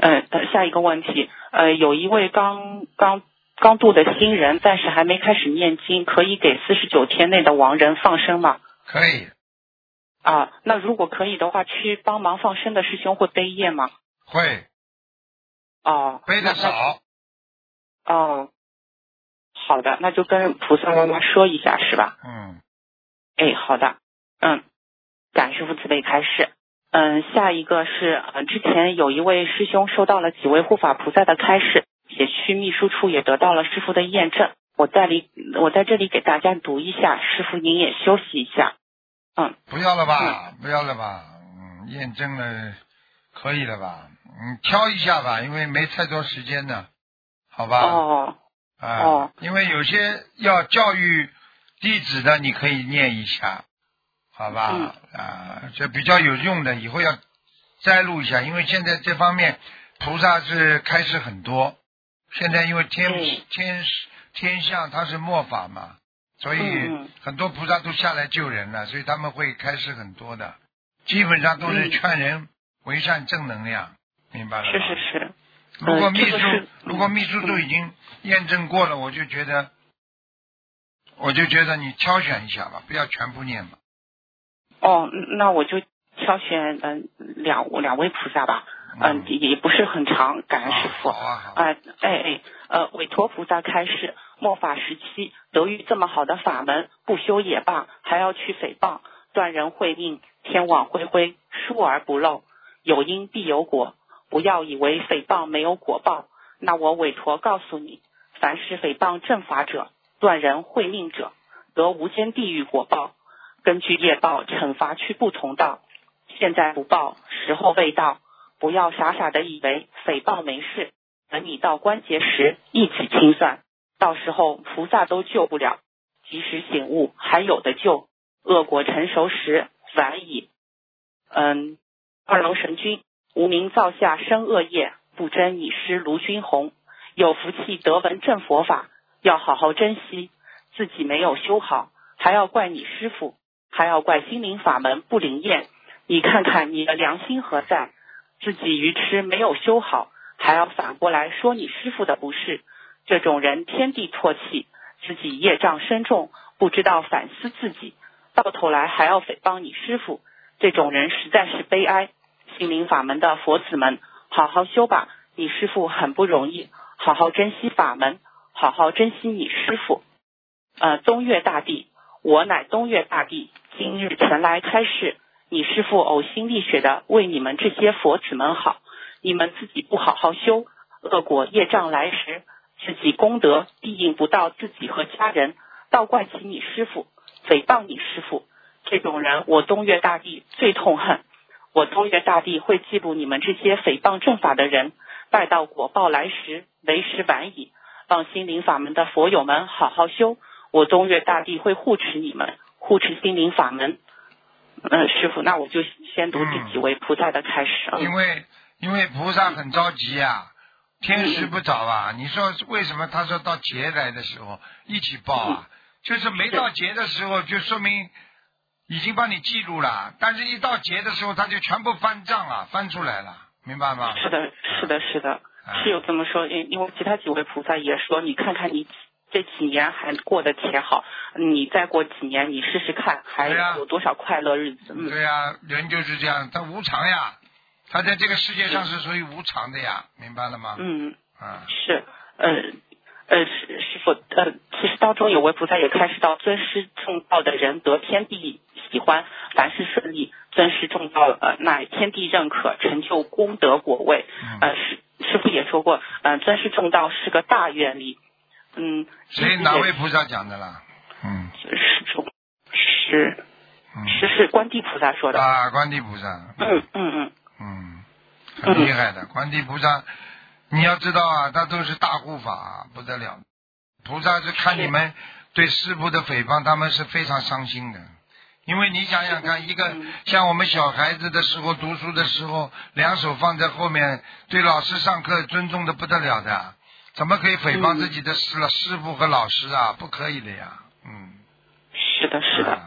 呃，下一个问题，呃，有一位刚刚刚度的新人，暂时还没开始念经，可以给四十九天内的亡人放生吗？ 可以。 啊，那如果可以的话，去帮忙放生的师兄会背业吗？ 会。 哦。 背的少。 哦。好的，那就跟菩萨妈妈说一下，是吧？ 嗯。 哎，好的。嗯，感恩师父慈悲开示。嗯，下一个是呃，之前有一位师兄收到了几位护法菩萨的开示，写去秘书处也得到了师父的验证。我在里，我在这里给大家读一下，师父您也休息一下。嗯。 不要了吧，嗯、不要了吧，嗯，验证了，可以了吧？嗯，挑一下吧，因为没太多时间呢，好吧？ 哦。 啊、 哦。 因为有些要教育弟子的，你可以念一下。好吧， 嗯、 啊，这比较有用的，以后要摘录一下，因为现在这方面菩萨是开示很多，现在因为天、嗯、天天象它是末法嘛，所以很多菩萨都下来救人了，所以他们会开示很多的，基本上都是劝人为善正能量，嗯、明白了吗？ 是是是。 如果秘书、 呃、 如果秘书都已经验证过了，我就觉得，我就觉得你挑选一下吧，不要全部念嘛。 哦，那我就挑选嗯、呃、两两位菩萨吧，嗯、呃、也不是很长，感恩师父。 好啊好。 哎哎哎，呃，韦陀菩萨开示，末法时期得遇这么好的法门，不修也罢，还要去诽谤，断人慧命，天网恢恢，疏而不漏，有因必有果，不要以为诽谤没有果报。那我韦陀告诉你，凡是诽谤正法者，断人慧命者，得无间地狱果报。根据业报惩罚去不同道，现在不报，时候未到，不要傻傻的以为诽谤没事，等你到关节时一起清算，到时候菩萨都救不了，及时醒悟还有的救，恶果成熟时晚矣。嗯，二郎神君无名造下生恶业，不争你师卢君红，有福气得闻正佛法，要好好珍惜，自己没有修好，还要怪你师父，还要怪心灵法门不灵验，你看看你的良心何在？自己愚痴没有修好，还要反过来说你师父的不是，这种人天地唾弃，自己业障深重，不知道反思自己，到头来还要诽谤你师父，这种人实在是悲哀。心灵法门的佛子们，好好修吧，你师父很不容易，好好珍惜法门，好好珍惜你师父。呃，东岳大帝，我乃东岳大帝，今日前来开示，你师父呕心沥血的为你们这些佛子们好，你们自己不好好修，恶果业障来时，自己功德必应不到自己和家人，倒怪起你师父，诽谤你师父，这种人我东岳大帝最痛恨。我东岳大帝会记录你们这些诽谤正法的人，待到果报来时，为时晚矣。让心灵法门的佛友们好好修，我东岳大帝会护持你们，护持心灵法门。嗯，师父，那我就先读第几位菩萨的开始啊。 嗯、因为因为菩萨很着急啊，天时不早啊。嗯、你说为什么他说到劫来的时候一起报啊？嗯、就是没到劫的时候，就说明已经帮你记录了，但是一到劫的时候，他就全部翻账啊，翻出来了，明白吗？ 是的，是的，是的，是有这么说。因因为其他几位菩萨也说，你看看你这几年还过得挺好，你再过几年你试试看，还有多少快乐日子？ 嗯、对呀、啊，人就是这样，他无常呀，他在这个世界上是属于无常的呀，明白了吗？ 嗯， 啊， 是，呃。呃，师师父，呃，其实当中有位菩萨也开示到，尊师重道的人得天地喜欢，凡事顺利；尊师重道，呃，乃天地认可，成就功德果位。呃，师师父也说过，呃，尊师重道是个大愿力。嗯， 谁哪位菩萨讲的啦？嗯， 师父是是是观地菩萨说的啊，观地菩萨。 嗯嗯嗯嗯，很厉害的，观地菩萨。你要知道啊，他都是大护法、啊，不得了。菩萨是看你们对师父的诽谤，他们是非常伤心的。因为你想想看，一个像我们小孩子的时候，读书的时候，两手放在后面，对老师上课尊重的不得了的，怎么可以诽谤自己的师了、嗯、师父和老师啊？不可以的呀。嗯， 是的，是的。啊、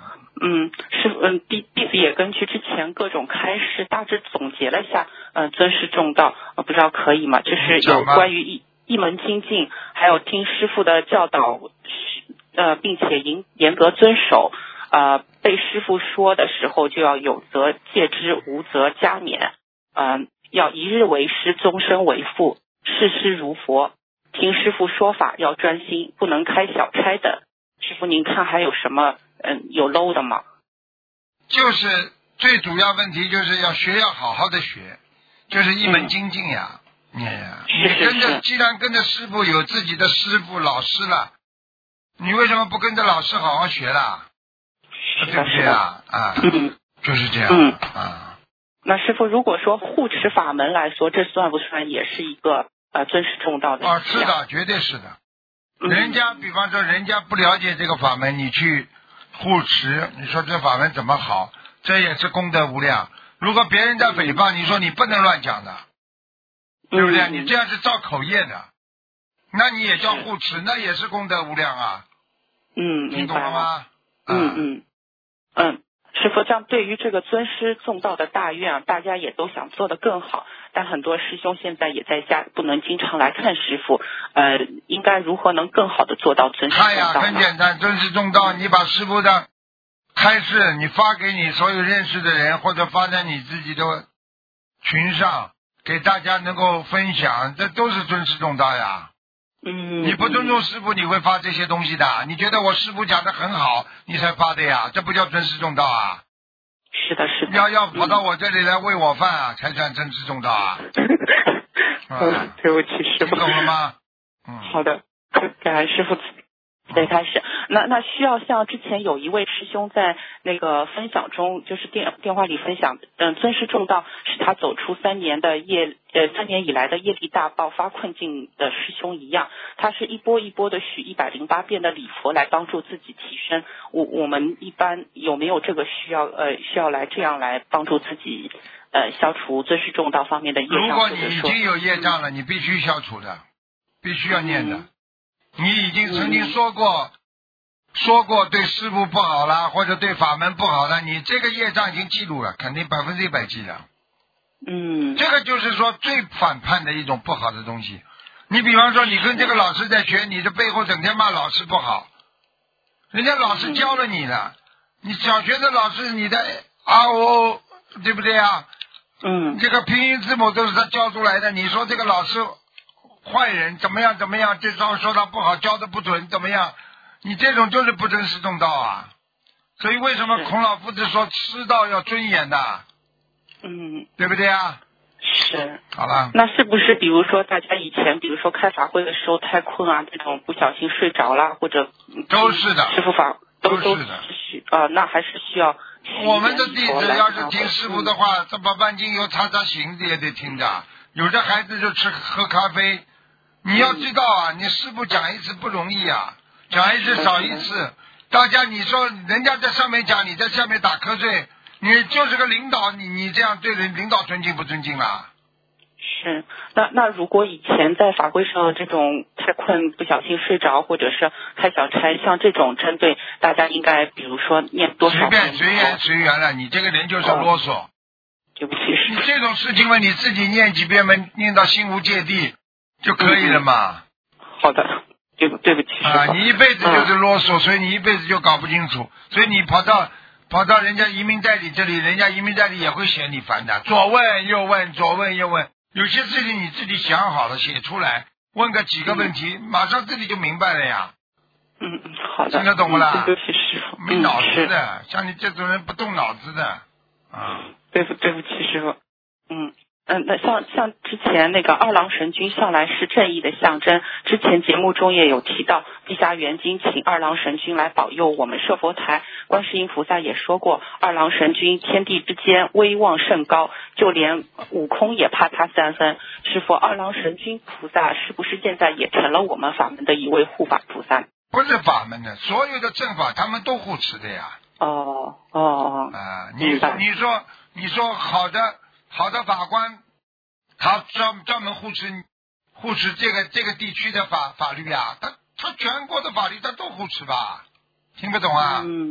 嗯，是嗯，弟弟子也根据之前各种开示大致总结了一下，嗯、呃，尊师重道，呃，不知道可以吗？就是有关于一一门精进，还有听师父的教导，呃，并且严严格遵守，呃，被师父说的时候就要有则戒之，无则加勉，嗯、呃，要一日为师，终身为父，视师如佛，听师父说法要专心，不能开小差等。师父，您看还有什么？嗯，有漏的吗？ 就是最主要问题就是要学，要好好的学，就是一门精进呀。你、嗯、你跟着，既然跟着师傅有自己的师傅老师了，你为什么不跟着老师好好学啦？对不对啊？啊， 嗯， 就是这样。 嗯啊。 那师父，如果说护持法门来说，这算不算也是一个呃尊师重道的？ 啊，是的，绝对是的。 嗯、 人家比方说，人家不了解这个法门，你去护持，你说这法门怎么好？这也是功德无量。如果别人在诽谤，你说你不能乱讲的，对不对？ 嗯、 你这样是造口业的，那你也叫护持，那也是功德无量啊。 嗯， 听懂了吗？ 嗯嗯嗯，师父，这样对于这个尊师重道的大愿啊，大家也都想做得更好，但很多师兄现在也在家，不能经常来看师父，呃，应该如何能更好的做到尊师重道呢？ 看呀，很简单，尊师重道，你把师父的开示你发给你所有认识的人，或者发在你自己的群上，给大家能够分享，这都是尊师重道呀。 嗯， 你不尊重师父，你会发这些东西的。你觉得我师父讲的很好，你才发的呀，这不叫尊师重道啊。 是的，是的。 要要跑到我这里来喂我饭啊，嗯、才算尊师重道啊。 嗯，对不起，师父。 听懂了吗？嗯。 好的，感恩师父。对，开始。那那需要像之前有一位师兄在那个分享中，就是电电话里分享，嗯，尊师重道使他走出三年的业，呃，三年以来的业力大爆发困境的师兄一样，他是一波一波的许一百零八遍的礼佛来帮助自己提升。我我们一般有没有这个需要？呃，需要来这样来帮助自己，呃，消除尊师重道方面的业障？ 如果你已经有业障了，嗯、你必须消除的，必须要念的。嗯你已经曾经说过、嗯、说过对师父不好啦，或者对法门不好啦，你这个业障已经记录了，肯定百分之一百记了。 嗯， 这个就是说最反叛的一种不好的东西。你比方说你跟这个老师在学，你的背后整天骂老师不好，人家老师教了你了，你小学的老师你的 R O 对不对啊？ 嗯， 这个拼音字母都是他教出来的，你说这个老师坏人怎么样怎么样，这招说他不好，教的不准怎么样，你这种就是不尊师重道啊。所以为什么孔老夫子说师道要尊严的？ 嗯， 对不对啊？ 是。 好了。 那是不是比如说大家以前比如说开法会的时候太困啊，这种不小心睡着了，或者都是的， 师父法都都是的。 啊、呃，那还是需要。 我们的弟子要是听师父的话，这把半斤油擦擦行子也得听的。有的孩子就吃喝咖啡。你要知道啊，你师父讲一次不容易啊，讲一次少一次。大家你说人家在上面讲，你在下面打瞌睡，你就是个领导，你你这样对人领导尊敬不尊敬啦？ 是，那那如果以前在法会上这种太困不小心睡着，或者是开小差，像这种针对大家应该比如说念多少遍？ 随便随缘随缘了，你这个人就是啰嗦。哦、 对不起， 你这种事情嘛，你自己念几遍嘛，念到心无芥蒂。就可以了嘛。 嗯、好的，对不对不起啊，你一辈子就是啰嗦，嗯、所以你一辈子就搞不清楚，所以你跑到跑到人家移民代理这里，人家移民代理也会嫌你烦的，左问右问，左问右问，有些事情你自己想好了写出来，问个几个问题，嗯、马上自己就明白了呀。 嗯嗯，好的。 听得懂不啦？ 对不起师傅， 没脑子的，嗯、像你这种人不动脑子的啊。 对不对不起师傅，嗯。嗯，那像像之前那个二郎神君向来是正义的象征，之前节目中也有提到，地下元金请二郎神君来保佑我们摄佛台，观世音菩萨也说过，二郎神君天地之间威望甚高，就连悟空也怕他三分。师父，二郎神君菩萨是不是现在也成了我们法门的一位护法菩萨？ 不是法门的，所有的正法他们都护持的呀。 哦哦哦。 啊，你你说你说好的。好的法官，他专专门护持护持这个这个地区的法法律啊，他他全国的法律他都护持吧？听不懂啊？ 嗯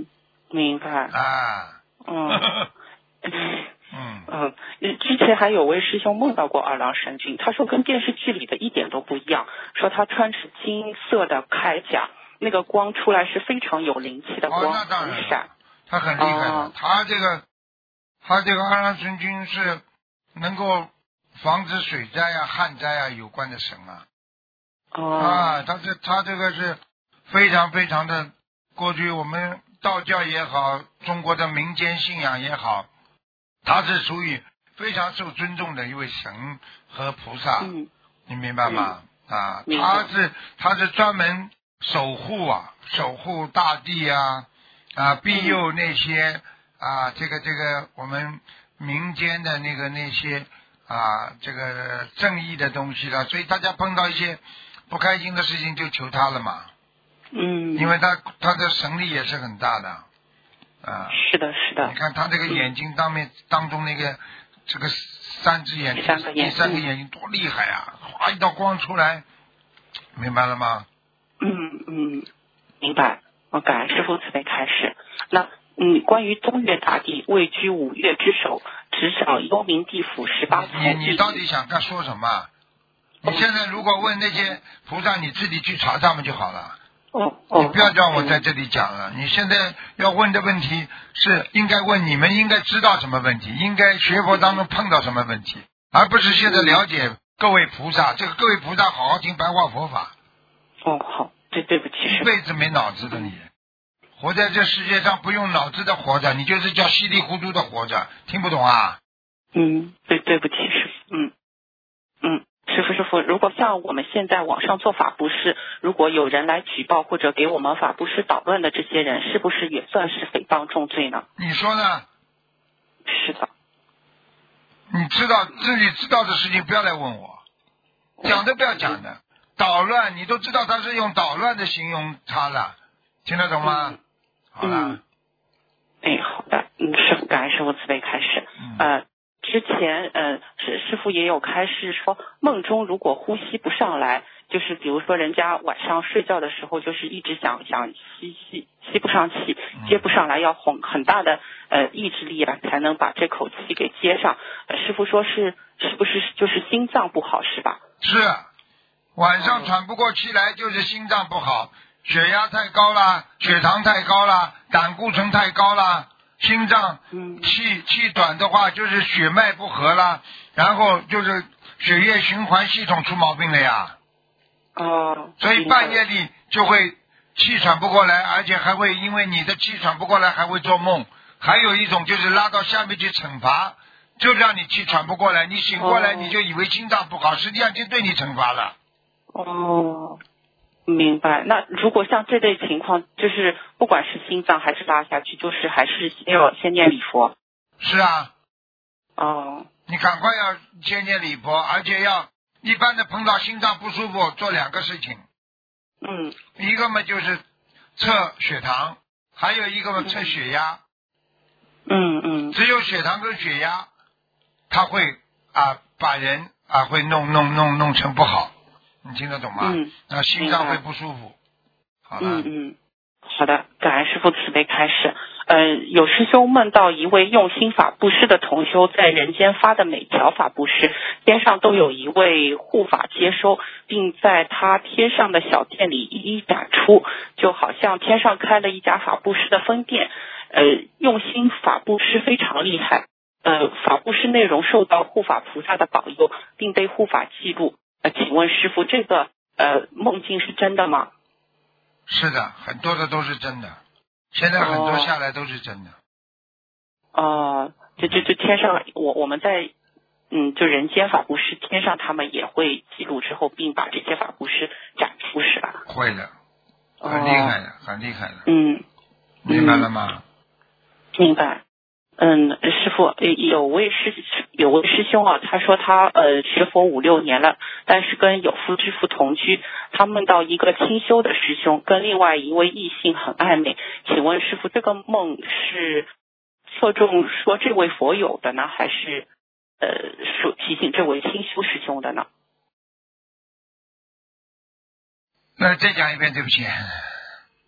明白。 啊。 嗯。 嗯嗯，之前还有位师兄梦到过二郎神君，他说跟电视剧里的一点都不一样，说他穿着金色的铠甲，那个光出来是非常有灵气的光， 哦，那当然很闪。 他很厉害的， 哦、 他这个他这个二郎神君是能够防止水灾啊、旱灾啊有关的神啊。 哦。 啊，他这他这个是非常非常的，过去我们道教也好，中国的民间信仰也好，他是属于非常受尊重的一位神和菩萨。 嗯。 你明白吗？嗯、啊， 明白。 他是他是专门守护啊，守护大地啊。啊，庇佑那些、嗯、啊，这个这个我们民间的那个那些啊，这个正义的东西了，所以大家碰到一些不开心的事情就求他了嘛。 嗯。 因为他他的神力也是很大的。啊。 是的，是的。 你看他这个眼睛当面、嗯、当中那个这个三只眼睛， 三个眼睛， 第三个眼睛多厉害啊！哗一道光出来，明白了吗？ 嗯嗯，明白。我感恩师父慈悲开示。那嗯，关于东岳大帝位居五岳之首，执掌幽冥地府十八层。 你你到底想干说什么？你现在如果问那些菩萨，你自己去查他们就好了。 哦哦。 你不要叫我在这里讲了。你现在要问的问题是应该问你们应该知道什么问题，应该学佛当中碰到什么问题，而不是现在了解各位菩萨。这个各位菩萨好好听白话佛法。 哦，好。对，对不起， 一辈子没脑子的你，活在这世界上不用脑子的活着，你就是叫稀里糊涂的活着，听不懂啊？ 嗯，对，对不起，师父，嗯嗯，师父师父，如果像我们现在网上做法布施，如果有人来举报或者给我们法布施捣乱的这些人，是不是也算是诽谤重罪呢？ 你说呢？ 是的。 你知道自己知道的事情不要来问我，讲都不要讲的。捣乱，你都知道他是用捣乱的形容他了，听得懂吗？ 嗯、 好了。 嗯。哎，好的，嗯，师父，感恩师父慈悲开示。 嗯、 呃，之前呃师师父也有开示说，梦中如果呼吸不上来，就是比如说人家晚上睡觉的时候，就是一直想想吸吸吸不上气，接不上来，要很很大的呃意志力啊，才能把这口气给接上。呃，师父说是是不是就是心脏不好是吧？ 是。晚上喘不过气来，就是心脏不好，血压太高了，血糖太高了，胆固醇太高了，心脏气气短的话，就是血脉不和了，然后就是血液循环系统出毛病了呀。 哦。 所以半夜里就会气喘不过来，而且还会因为你的气喘不过来，还会做梦。还有一种就是拉到下面去惩罚，就让你气喘不过来，你醒过来你就以为心脏不好，实际上就对你惩罚了。 哦，明白。那如果像这类情况，就是不管是心脏还是拉下去，就是还是要先念礼佛。 是啊。 哦。 你赶快要先念礼佛，而且要一般的碰到心脏不舒服，做两个事情。 嗯。 一个嘛就是测血糖，还有一个嘛测血压。 嗯嗯。 只有血糖跟血压，它会啊把人啊会弄弄弄弄成不好。你听得懂吗？ 嗯。 那心脏会不舒服。好了。 嗯嗯，好的，感恩师父慈悲开示。呃，有师兄梦到一位用心法布施的同修在人间发的每条法布施，天上都有一位护法接收，并在他天上的小店里一一展出，就好像天上开了一家法布施的分店。呃，用心法布施非常厉害。呃，法布施内容受到护法菩萨的保佑，并被护法记录。呃，请问师父，这个呃梦境是真的吗？ 是的，很多的都是真的，现在很多下来都是真的。 哦，就就就天上，我我们在嗯，就人间法布施，天上他们也会记录之后，并把这些法布施展出，是吧？ 会的，很厉害的，哦、很厉害的。 嗯， 明白了吗？ 明白。嗯，师父，有位师有位师兄啊，他说他呃学佛五六年了，但是跟有夫之妇同居，他梦到一个清修的师兄跟另外一位异性很暧昧，请问师父，这个梦是侧重说这位佛友的呢，还是呃说提醒这位清修师兄的呢？ 那再讲一遍，对不起。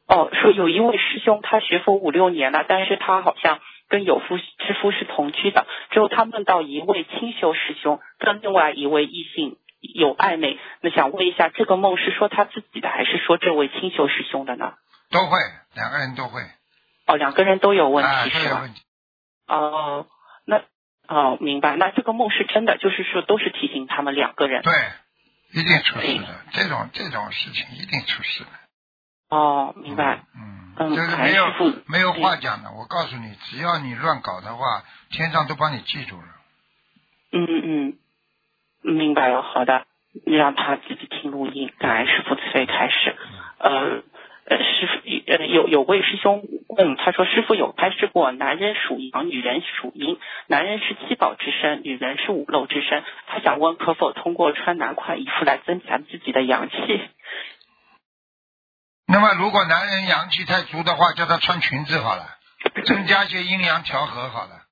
哦，说有一位师兄他学佛五六年了，但是他好像跟有夫之夫是同居的，之后他梦到一位清修师兄跟另外一位异性有暧昧，那想问一下，这个梦是说他自己的，还是说这位清修师兄的呢？ 都会，两个人都会。 哦，两个人都有问题、 啊、 是吧？ 问题哦，那哦明白，那这个梦是真的，就是说都是提醒他们两个人。 对，一定出事的，这种这种事情一定出事的。 哦，明白。 嗯， 嗯， 这是没有没有话嗯讲的。我告诉你，只要你乱搞的话，天上都帮你记住了。 嗯嗯，明白了。好的，让他自己听录音。感恩师父慈悲开始。呃呃，师父呃有有位师兄问，他说师父有开示过，男人属阳，女人属阴，男人是七宝之身，女人是五漏之身。他想问，可否通过穿哪款衣服来增强自己的阳气？ 那么，如果男人阳气太足的话，叫他穿裙子好了，增加些阴阳调和好了。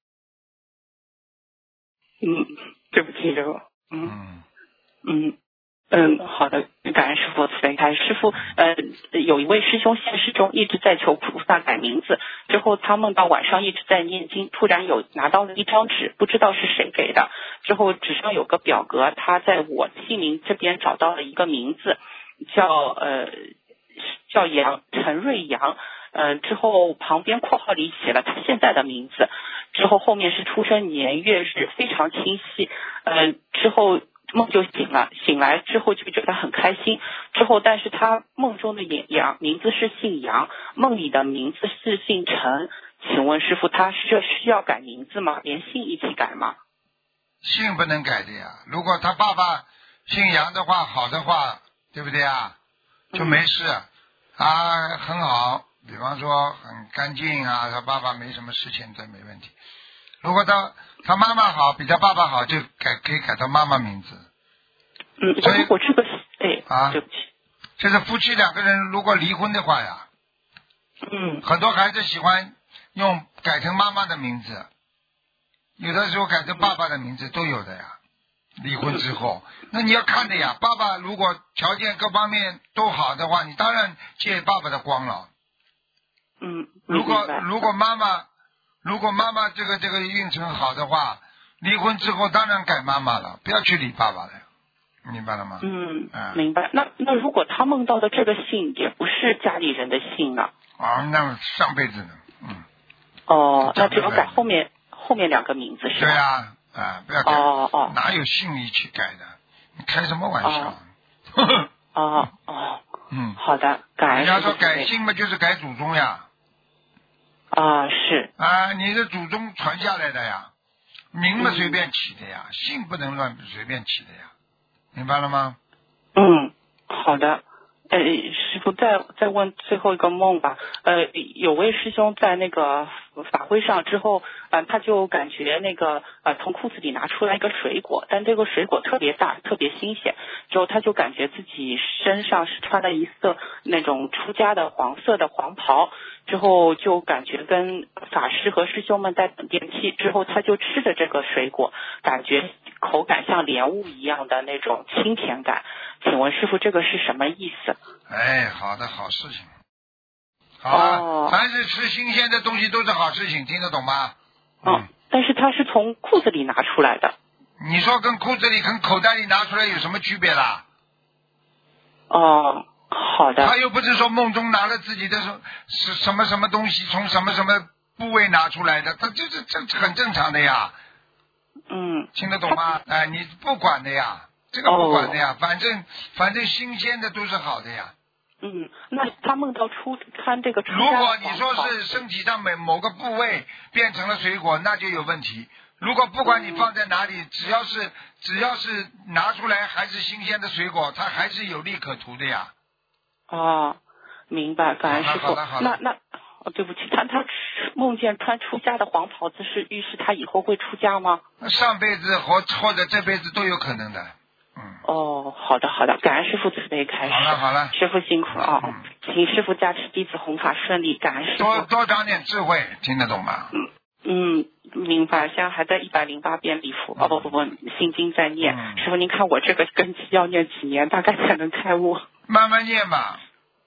嗯，对不起，这个，嗯嗯嗯嗯，好的，感恩师父慈悲开。师父，呃，有一位师兄现实中一直在求菩萨改名字，之后他梦到晚上一直在念经，突然有拿到了一张纸，不知道是谁给的，之后纸上有个表格，他在我姓名这边找到了一个名字，叫呃。叫杨陈瑞阳，呃，之后旁边括号里写了他现在的名字，之后后面是出生年月日非常清晰，呃，之后梦就醒了，醒来之后就觉得很开心，之后但是他梦中的杨名字是姓杨，梦里的名字是姓陈，请问师父他是需要改名字吗？连姓一起改吗？ 姓不能改的呀，如果他爸爸姓杨的话，好的话，对不对啊？就没事，啊、嗯，很好。比方说很干净啊，他爸爸没什么事情，这没问题。如果他他妈妈好，比他爸爸好，就改可以改他妈妈名字。 嗯，如果这个哎啊， 对不起， 这是夫妻两个人如果离婚的话呀， 嗯， 很多孩子喜欢用改成妈妈的名字，有的时候改成爸爸的名字都有的呀。离婚之后，那你要看的呀。爸爸如果条件各方面都好的话，你当然借爸爸的光了。 嗯， 如果如果妈妈如果妈妈这个这个运程好的话，离婚之后当然改妈妈了，不要去理爸爸了，明白了吗？ 嗯， 嗯明白。那那如果他梦到的这个姓也不是家里人的姓呢？ 啊，那上辈子的，嗯。 哦，那只要改后面后面两个名字是吧？ 对呀。啊，不要改， 哦哦， 哪有姓一起改的？你开什么玩笑？ 哦哦哦， 嗯， 好的，改。 人家说改姓嘛，就是改祖宗呀。 啊，是。 啊，你的祖宗传下来的呀，名嘛随便起的呀，嗯、姓不能乱随便起的呀，明白了吗？ 嗯，好的。呃，师父再再问最后一个梦吧。呃，有位师兄在那个法会上之后，呃，他就感觉那个呃从裤子里拿出来一个水果，但这个水果特别大，特别新鲜。之后他就感觉自己身上是穿了一色那种出家的黄色的黄袍，之后就感觉跟法师和师兄们在等电梯，之后他就吃着这个水果，感觉口感像莲雾一样的那种清甜感。请问师父这个是什么意思？ 哎，好的，好事情。好了，哦、凡是吃新鲜的东西都是好事情，听得懂吗？ 嗯，嗯但是他是从裤子里拿出来的。 你说跟裤子里跟口袋里拿出来有什么区别啦？ 哦，好的。 他又不是说梦中拿了自己的是什么什么东西从什么什么部位拿出来的，他这这这很正常的呀。 嗯， 听得懂吗？哎，你不管的呀。这个不管的呀，哦、反正反正新鲜的都是好的呀。 嗯，那他梦到出穿这个出家如果你说是身体上某某个部位变成了水果，那就有问题。如果不管你放在哪里，嗯、只要是只要是拿出来还是新鲜的水果，它还是有利可图的呀。 哦，明白，感恩师父。那那哦，对不起，他他梦见穿出家的黄袍子，是预示他以后会出家吗？ 上辈子或或者这辈子都有可能的。嗯， 哦，好的好的，感恩师父慈悲开始。 好了好了， 师父辛苦了啊、哦嗯！请师父加持弟子弘法顺利，感恩师父。 多多长点智慧，听得懂吗？ 嗯嗯，明白。现在还在一百零八遍礼佛，哦不不不，心经在念。嗯、师父，您看我这个根基要念几年，大概才能开悟？ 慢慢念吧。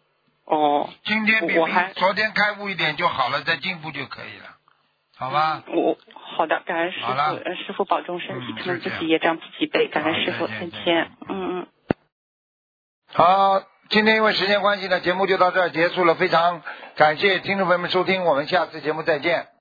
哦， 今天比我还昨天开悟一点就好了，再进步就可以了，好吧？ 我好的，感恩师傅， 好了呃师傅保重身体， 嗯他们自就这样己业障自己背，感恩好师傅，再再见再见见。嗯嗯。 好，今天因为时间关系呢，节目就到这儿结束了。非常感谢听众朋友们收听，我们下次节目再见。